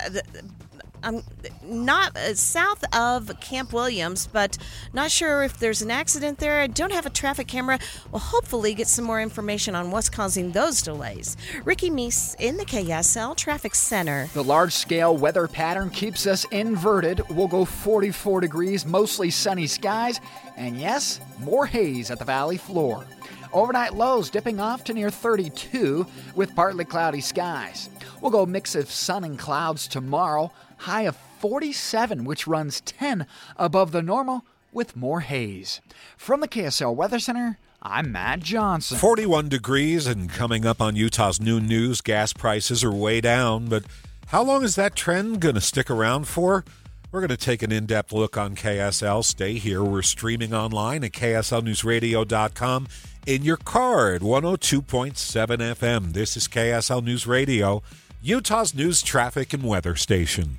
S6: not south of Camp Williams, but not sure if there's an accident there. I don't have a traffic camera. We'll hopefully get some more information on what's causing those delays. Ricky Meese in the KSL Traffic Center.
S11: The large-scale weather pattern keeps us inverted. We'll go 44 degrees, mostly sunny skies, and yes, more haze at the valley floor. Overnight lows dipping off to near 32 with partly cloudy skies. We'll go mix of sun and clouds tomorrow, high of 47, which runs 10 above the normal with more haze. From the KSL Weather Center, I'm Matt Johnson.
S1: 41 degrees, and coming up on Utah's Noon News, gas prices are way down, but how long is that trend going to stick around for? We're going to take an in-depth look on KSL. Stay here. We're streaming online at KSLNewsRadio.com. In your car at 102.7 FM. This is KSL News Radio, Utah's news, traffic, and weather station.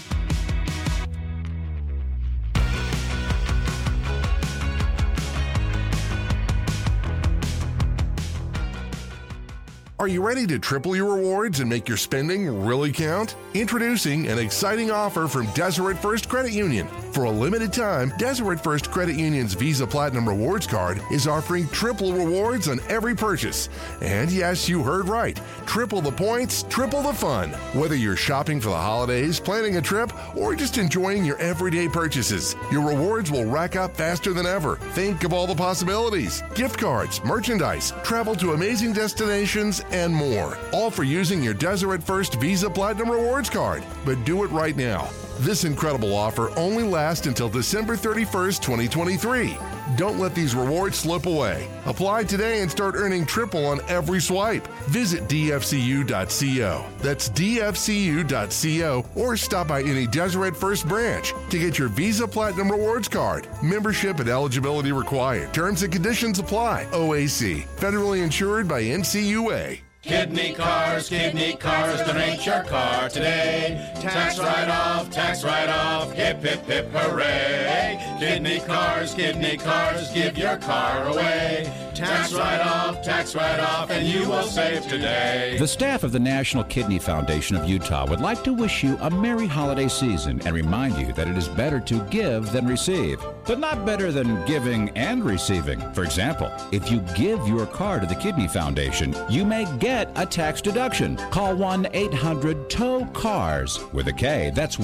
S24: Are you ready to triple your rewards and make your spending really count? Introducing an exciting offer from Deseret First Credit Union. For a limited time, Deseret First Credit Union's Visa Platinum Rewards Card is offering triple rewards on every purchase. And yes, you heard right. Triple the points, triple the fun. Whether you're shopping for the holidays, planning a trip, or just enjoying your everyday purchases, your rewards will rack up faster than ever. Think of all the possibilities. Gift cards, merchandise, travel to amazing destinations, and more. All for using your Deseret First Visa Platinum Rewards Card. But do it right now. This incredible offer only lasts until December 31st, 2023. Don't let these rewards slip away. Apply today and start earning triple on every swipe. Visit dfcu.co. That's dfcu.co, or stop by any Deseret First branch to get your Visa Platinum Rewards Card. Membership and eligibility required. Terms and conditions apply. OAC. Federally insured by NCUA.
S7: Kidney cars, donate your car today. Tax write-off, hip, hip, hip, hooray. Kidney cars, give your car away. Tax write-off, and you will save today.
S13: The staff of the National Kidney Foundation of Utah would like to wish you a merry holiday season and remind you that it is better to give than receive, but not better than giving and receiving. For example, if you give your car to the Kidney Foundation, you may get a tax deduction. Call 1-800-TOW-CARS with a K. That's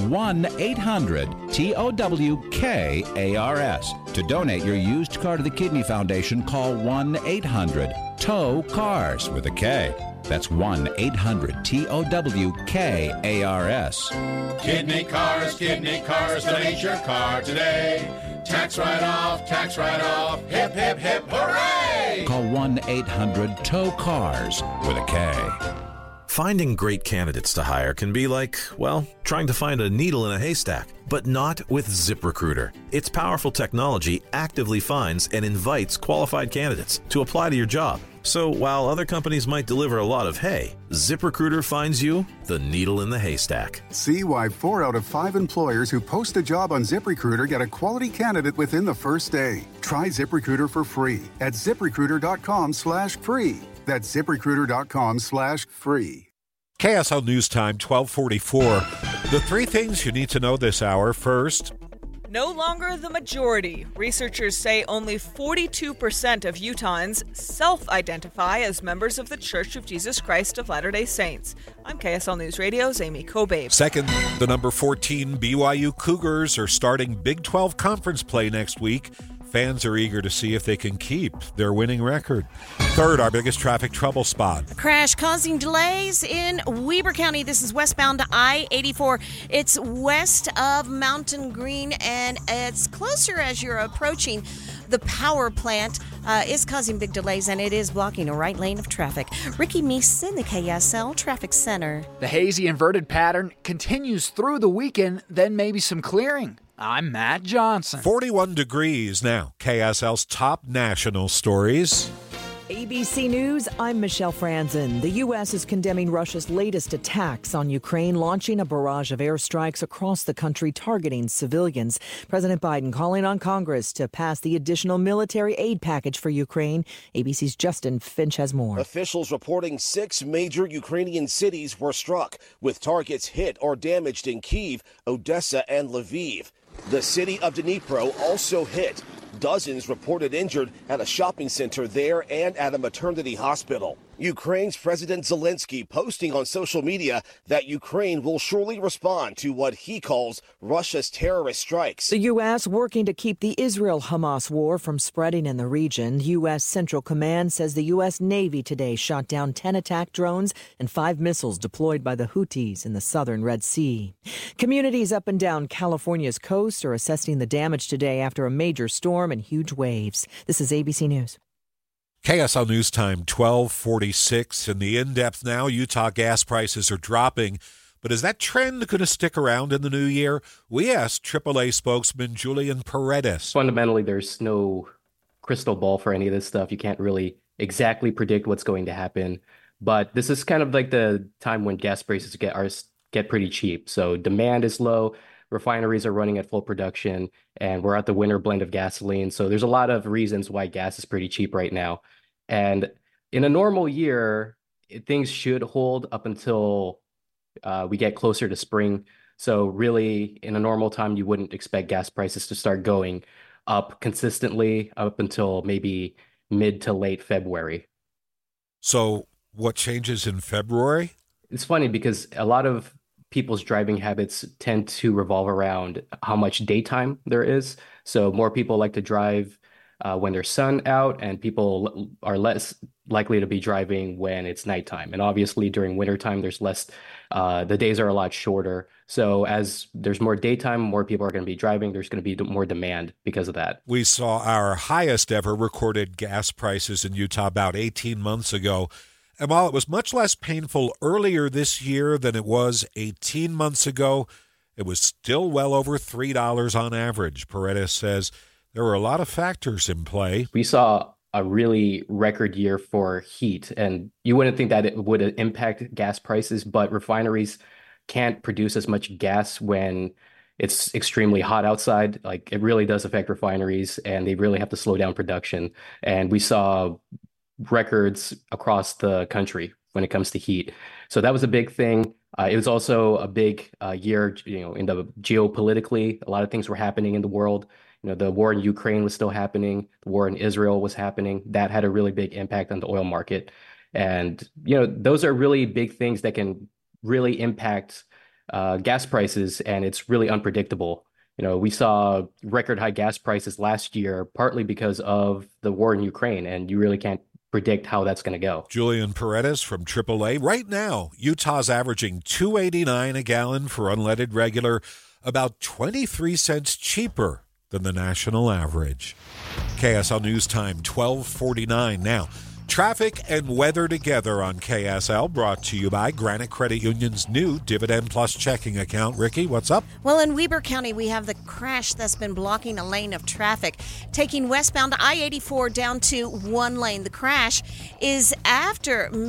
S13: 1-800-TOWKARS. To donate your used car to the Kidney Foundation, call 1-800-TOW-CARS with a K. That's 1-800-TOWKARS.
S7: Kidney cars, donate your car today. Tax write-off, hip, hip, hip, hooray!
S13: Call 1-800-TOW-CARS with a K.
S15: Finding great candidates to hire can be like, well, trying to find a needle in a haystack, but not with ZipRecruiter. Its powerful technology actively finds and invites qualified candidates to apply to your job. So while other companies might deliver a lot of hay, ZipRecruiter finds you the needle in the haystack.
S16: See why 4 out of 5 employers who post a job on ZipRecruiter get a quality candidate within the first day. Try ZipRecruiter for free at ZipRecruiter.com/free. That's ZipRecruiter.com/free.
S1: KSL News Time, 1244. The 3 things you need to know this hour. First,
S18: no longer the majority. Researchers say only 42% of Utahns self-identify as members of the Church of Jesus Christ of Latter-day Saints. I'm KSL News Radio's Amy Kobe.
S1: Second, the number 14 BYU Cougars are starting Big 12 conference play next week. Fans are eager to see if they can keep their winning record. Third, our biggest traffic trouble spot.
S6: A crash causing delays in Weber County. This is westbound I-84. It's west of Mountain Green, and it's closer as you're approaching the power plant. Is causing big delays, and it is blocking a right lane of traffic. Ricky Meese in the KSL Traffic Center.
S11: The hazy inverted pattern continues through the weekend, then maybe some clearing. I'm Matt Johnson.
S1: 41 degrees now. KSL's top national stories.
S2: ABC News, I'm Michelle Franzen. The U.S. is condemning Russia's latest attacks on Ukraine, launching a barrage of airstrikes across the country targeting civilians. President Biden calling on Congress to pass the additional military aid package for Ukraine. ABC's Justin Finch has more.
S5: Officials reporting 6 major Ukrainian cities were struck, with targets hit or damaged in Kyiv, Odessa, and Lviv. The city of Dnipro also hit. Dozens reported injured at a shopping center there and at a maternity hospital. Ukraine's President Zelensky posting on social media that Ukraine will surely respond to what he calls Russia's terrorist strikes.
S2: The U.S. working to keep the Israel-Hamas war from spreading in the region. U.S. Central Command says the U.S. Navy today shot down 10 attack drones and 5 missiles deployed by the Houthis in the southern Red Sea. Communities up and down California's coast are assessing the damage today after a major storm and huge waves. This is ABC News.
S1: KSL News Time, 12:46. In the in-depth now, Utah gas prices are dropping. But is that trend going to stick around in the new year? We asked AAA spokesman Julian Paredes.
S12: Fundamentally, there's no crystal ball for any of this stuff. You can't really exactly predict what's going to happen. But this is kind of like the time when gas prices get pretty cheap. So demand is low. Refineries are running at full production, and we're at the winter blend of gasoline. So there's a lot of reasons why gas is pretty cheap right now. And in a normal year, things should hold up until we get closer to spring. So really, in a normal time, you wouldn't expect gas prices to start going up consistently up until maybe mid to late February.
S1: So what changes in February?
S12: It's funny because a lot of people's driving habits tend to revolve around how much daytime there is. So more people like to drive when there's sun out, and people are less likely to be driving when it's nighttime. And obviously during wintertime, there's less, the days are a lot shorter. So as there's more daytime, more people are going to be driving. There's going to be more demand because of that.
S1: We saw our highest ever recorded gas prices in Utah about 18 months ago. And while it was much less painful earlier this year than it was 18 months ago, it was still well over $3 on average. Paredes says there were a lot of factors in play.
S12: We saw a really record year for heat, and you wouldn't think that it would impact gas prices, but refineries can't produce as much gas when it's extremely hot outside. Like, it really does affect refineries, and they really have to slow down production. And we saw records across the country when it comes to heat. So that was a big thing. It was also a big year, in the geopolitically. A lot of things were happening in the world. The war in Ukraine was still happening. The war in Israel was happening. That had a really big impact on the oil market. And, those are really big things that can really impact gas prices, and it's really unpredictable. We saw record high gas prices last year, partly because of the war in Ukraine, and you really can't predict how that's going to go.
S1: Julian Paredes from AAA. Right now, Utah's averaging $2.89 a gallon for unleaded regular, about 23 cents cheaper than the national average. KSL News Time, 12:49 now. Traffic and weather together on KSL, brought to you by Granite Credit Union's new Dividend Plus checking account. Ricky, what's up?
S6: Well, in Weber County, we have the crash that's been blocking a lane of traffic, taking westbound I-84 down to one lane. The crash is after, let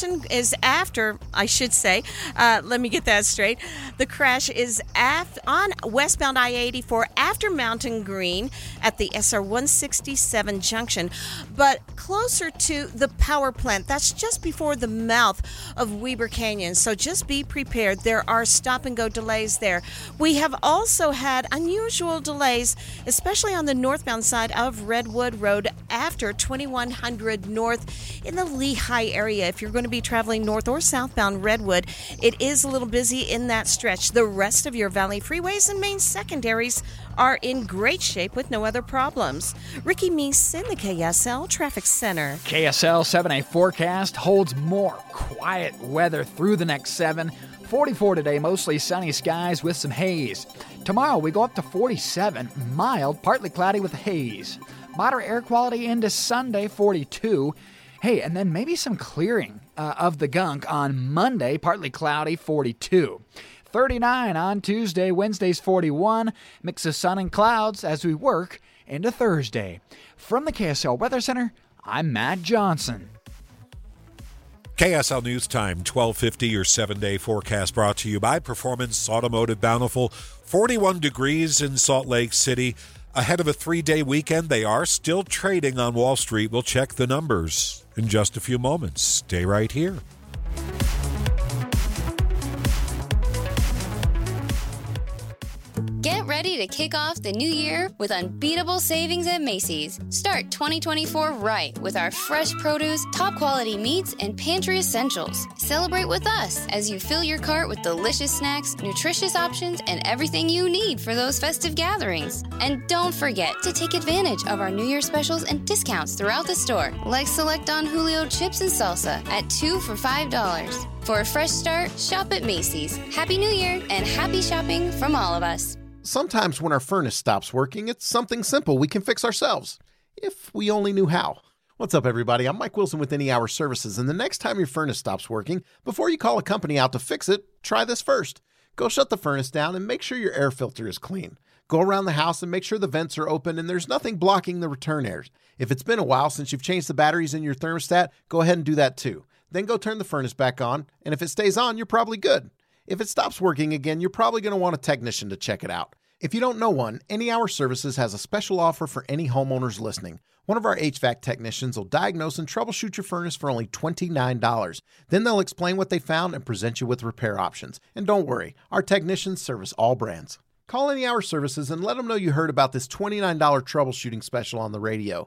S6: me get that straight. The crash is on westbound I-84 after Mountain Green at the SR 167 junction, but closer to the power plant. That's just before the mouth of Weber Canyon. So just be prepared. There are stop-and-go delays there. We have also had unusual delays, especially on the northbound side of Redwood Road after 2100 North in the Lehigh area. If you're going to be traveling north or southbound Redwood, it is a little busy in that stretch. The rest of your Valley freeways and main secondaries are in great shape with no other problems. Ricky Meese in the KSL Traffic Center.
S11: KSL 7-day forecast holds more quiet weather through the next 7. 44 today, mostly sunny skies with some haze. Tomorrow we go up to 47, mild, partly cloudy with haze. Moderate air quality into Sunday, 42. Hey, and then maybe some clearing of the gunk on Monday, partly cloudy, 42. 39 on Tuesday, Wednesday's 41. Mix of sun and clouds as we work into Thursday. From the KSL Weather Center, I'm Matt Johnson.
S1: KSL News Time, 12:50, your 7-day forecast brought to you by Performance Automotive Bountiful. 41 degrees in Salt Lake City. Ahead of a 3-day weekend, they are still trading on Wall Street. We'll check the numbers in just a few moments. Stay right here.
S19: Get ready to kick off the new year with unbeatable savings at Macy's. Start 2024 right with our fresh produce, top quality meats, and pantry essentials. Celebrate with us as you fill your cart with delicious snacks, nutritious options, and everything you need for those festive gatherings. And don't forget to take advantage of our New Year specials and discounts throughout the store, like select Don Julio chips and salsa at 2 for $5. For a fresh start, shop at Macy's. Happy New Year and happy shopping from all of us.
S20: Sometimes when our furnace stops working, it's something simple we can fix ourselves, if we only knew how. What's up, everybody? I'm Mike Wilson with Any Hour Services, and the next time your furnace stops working, before you call a company out to fix it, try this first. Go shut the furnace down and make sure your air filter is clean. Go around the house and make sure the vents are open and there's nothing blocking the return air. If it's been a while since you've changed the batteries in your thermostat, go ahead and do that too. Then go turn the furnace back on, and if it stays on, you're probably good. If it stops working again, you're probably going to want a technician to check it out. If you don't know one, Any Hour Services has a special offer for any homeowners listening. One of our HVAC technicians will diagnose and troubleshoot your furnace for only $29. Then they'll explain what they found and present you with repair options. And don't worry, our technicians service all brands. Call Any Hour Services and let them know you heard about this $29 troubleshooting special on the radio.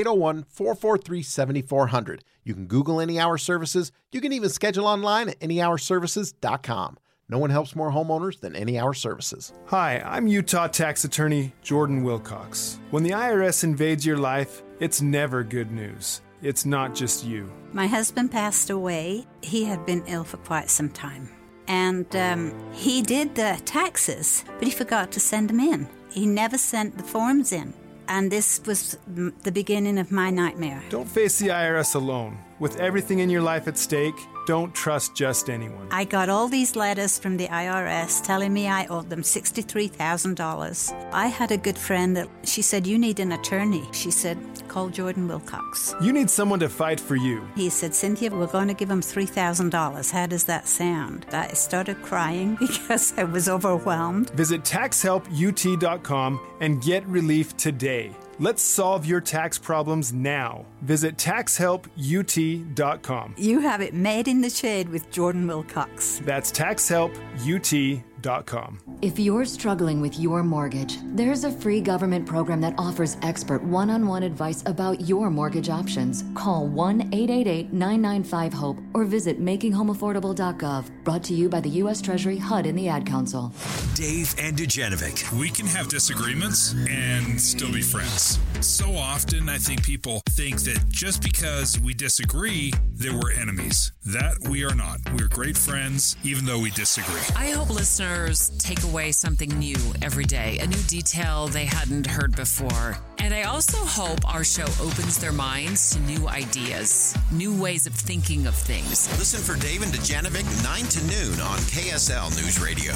S20: 801-443-7400. You can Google Any Hour Services. You can even schedule online at anyhourservices.com. No one helps more homeowners than Any Hour Services.
S21: Hi, I'm Utah tax attorney Jordan Wilcox. When the IRS invades your life, it's never good news. It's not just you.
S22: My husband passed away. He had been ill for quite some time. And he did the taxes, but he forgot to send them in. He never sent the forms in. And this was the beginning of my nightmare.
S21: Don't face the IRS alone. With everything in your life at stake, don't trust just anyone.
S22: I got all these letters from the IRS telling me I owed them $63,000. I had a good friend that she said, you need an attorney. She said, call Jordan Wilcox.
S21: You need someone to fight for you.
S22: He said, Cynthia, we're going to give him $3,000. How does that sound? I started crying because I was overwhelmed.
S21: Visit taxhelput.com and get relief today. Let's solve your tax problems now. Visit taxhelput.com.
S22: You have it made in the shade with Jordan Wilcox.
S21: That's taxhelput.com.
S23: If you're struggling with your mortgage, there's a free government program that offers expert one-on-one advice about your mortgage options. Call 1-888-995-HOPE or visit makinghomeaffordable.gov. Brought to you by the U.S. Treasury, HUD, and the Ad Council.
S14: Dave and Dujanovic.
S26: We can have disagreements and still be friends. So often, I think people think that just because we disagree, that we're enemies. That we are not. We're great friends, even though we disagree.
S17: I hope listeners take away something new every day, a new detail they hadn't heard before. And I also hope our show opens their minds to new ideas, new ways of thinking of things.
S14: Listen for Dave and Dujanovic 9 to noon on KSL News Radio.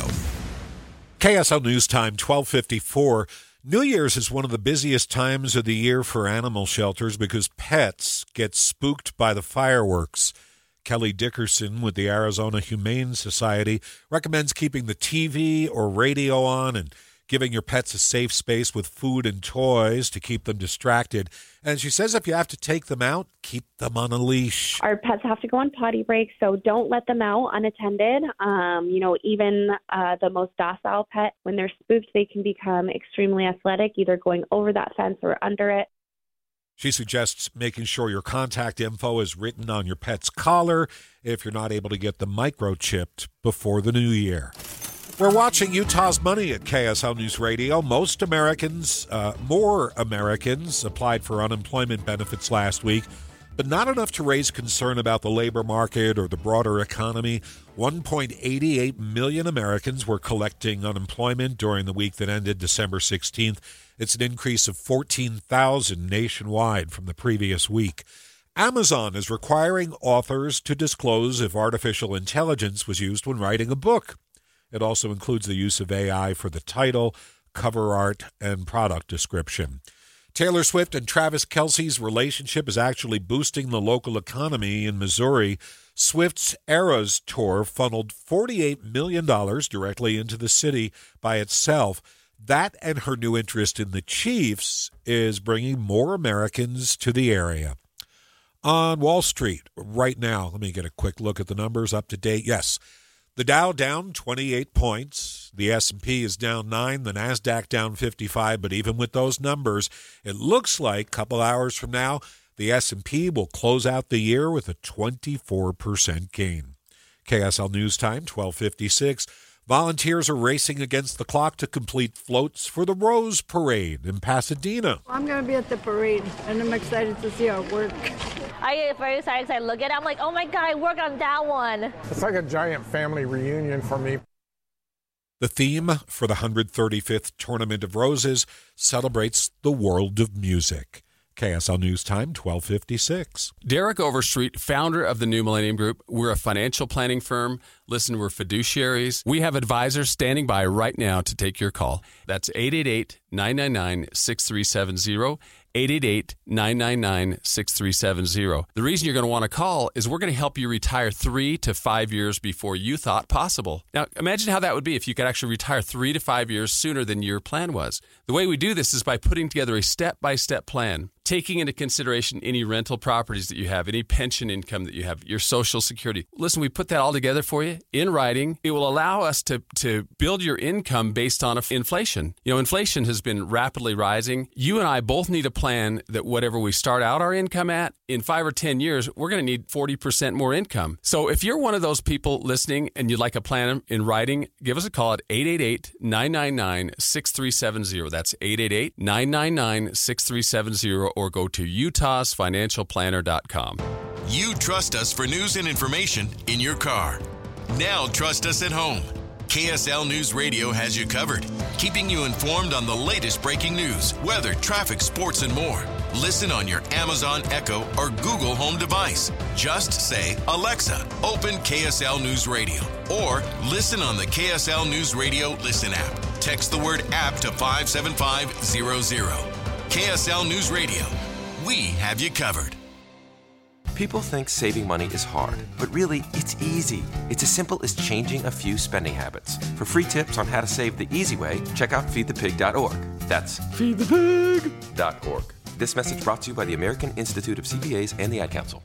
S1: KSL News Time, 12:54. New Year's is one of the busiest times of the year for animal shelters because pets get spooked by the fireworks. Kelly Dickerson with the Arizona Humane Society recommends keeping the TV or radio on and giving your pets a safe space with food and toys to keep them distracted. And she says if you have to take them out, keep them on a leash.
S3: Our pets have to go on potty breaks, so don't let them out unattended. Even the most docile pet, when they're spooked, they can become extremely athletic, either going over that fence or under it.
S1: She suggests making sure your contact info is written on your pet's collar if you're not able to get them microchipped before the new year. We're watching Utah's Money at KSL News Radio. More Americans applied for unemployment benefits last week, but not enough to raise concern about the labor market or the broader economy. 1.88 million Americans were collecting unemployment during the week that ended December 16th. It's an increase of 14,000 nationwide from the previous week. Amazon is requiring authors to disclose if artificial intelligence was used when writing a book. It also includes the use of AI for the title, cover art, and product description. Taylor Swift and Travis Kelce's relationship is actually boosting the local economy in Missouri. Swift's Eras tour funneled $48 million directly into the city by itself. That and her new interest in the Chiefs is bringing more Americans to the area. On Wall Street right now, let me get a quick look at the numbers up to date. Yes, the Dow down 28 points. The S&P is down 9. The NASDAQ down 55. But even with those numbers, it looks like a couple hours from now, the S&P will close out the year with a 24% gain. KSL News Time, 12:56. Volunteers are racing against the clock to complete floats for the Rose Parade in Pasadena.
S4: I'm going to be at the parade, and I'm excited to see our work.
S8: I get very excited because I look at it, I'm like, oh my God, I worked on that one.
S9: It's like a giant family reunion for me.
S1: The theme for the 135th Tournament of Roses celebrates the world of music. KSL News Time, 12:56.
S10: Derek Overstreet, founder of the New Millennium Group. We're a financial planning firm. Listen, we're fiduciaries. We have advisors standing by right now to take your call. That's 888-999-6370. 888-999-6370. The reason you're going to want to call is we're going to help you retire 3 to 5 years before you thought possible. Now, imagine how that would be if you could actually retire 3 to 5 years sooner than your plan was. The way we do this is by putting together a step-by-step plan, taking into consideration any rental properties that you have, any pension income that you have, your Social Security. Listen, we put that all together for you in writing. It will allow us to build your income based on inflation. You know, inflation has been rapidly rising. You and I both need a plan that whatever we start out our income at, in 5 or 10 years, we're going to need 40% more income. So if you're one of those people listening and you'd like a plan in writing, give us a call at 888-999-6370. That's 888-999-6370, or go to utahsfinancialplanner.com.
S25: You trust us for news and information in your car. Now trust us at home. KSL News Radio has you covered, keeping you informed on the latest breaking news, weather, traffic, sports, and more. Listen on your Amazon Echo or Google Home device. Just say, Alexa, open KSL News Radio, or listen on the KSL News Radio Listen app. Text the word app to 57500. KSL News Radio. We have you covered.
S27: People think saving money is hard, but really, it's easy. It's as simple as changing a few spending habits. For free tips on how to save the easy way, check out feedthepig.org. That's feedthepig.org. This message brought to you by the American Institute of CPAs and the Ad Council.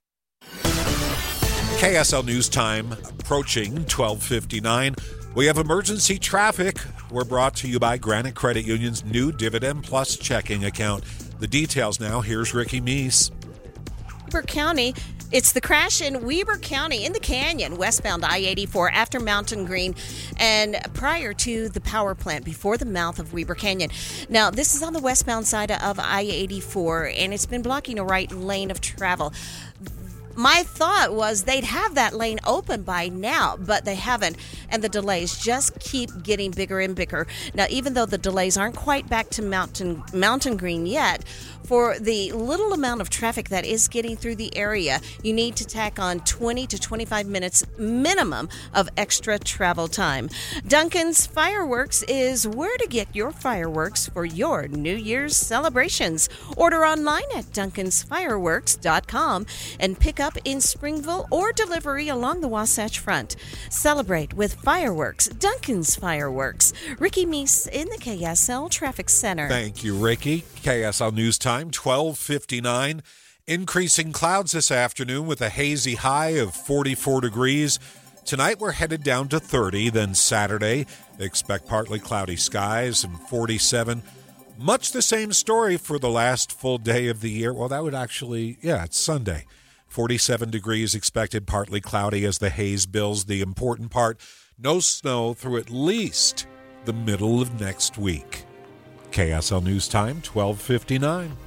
S1: KSL News Time approaching 12:59. We have emergency traffic. We're brought to you by Granite Credit Union's new Dividend Plus checking account. The details now. Here's Ricky Meese.
S6: Weber County, it's the crash in Weber County in the Canyon, westbound I-84 after Mountain Green and prior to the power plant before the mouth of Weber Canyon. Now, this is on the westbound side of I-84, and it's been blocking a right lane of travel. My thought was they'd have that lane open by now, but they haven't, and the delays just keep getting bigger and bigger. Now, even though the delays aren't quite back to Mountain Green yet, for the little amount of traffic that is getting through the area, you need to tack on 20 to 25 minutes minimum of extra travel time. Duncan's Fireworks is where to get your fireworks for your New Year's celebrations. Order online at duncansfireworks.com and pick up pickup in Springville or delivery along the Wasatch Front. Celebrate with fireworks, Duncan's Fireworks. Ricky Meese in the KSL Traffic Center.
S1: Thank you, Ricky. KSL News Time, 12:59. Increasing clouds this afternoon with a hazy high of 44 degrees. Tonight we're headed down to 30. Then Saturday, expect partly cloudy skies and 47. Much the same story for the last full day of the year. Well, that would actually, it's Sunday. 47 degrees expected, partly cloudy as the haze builds. The important part, no snow through at least the middle of next week. KSL News Time, 12:59.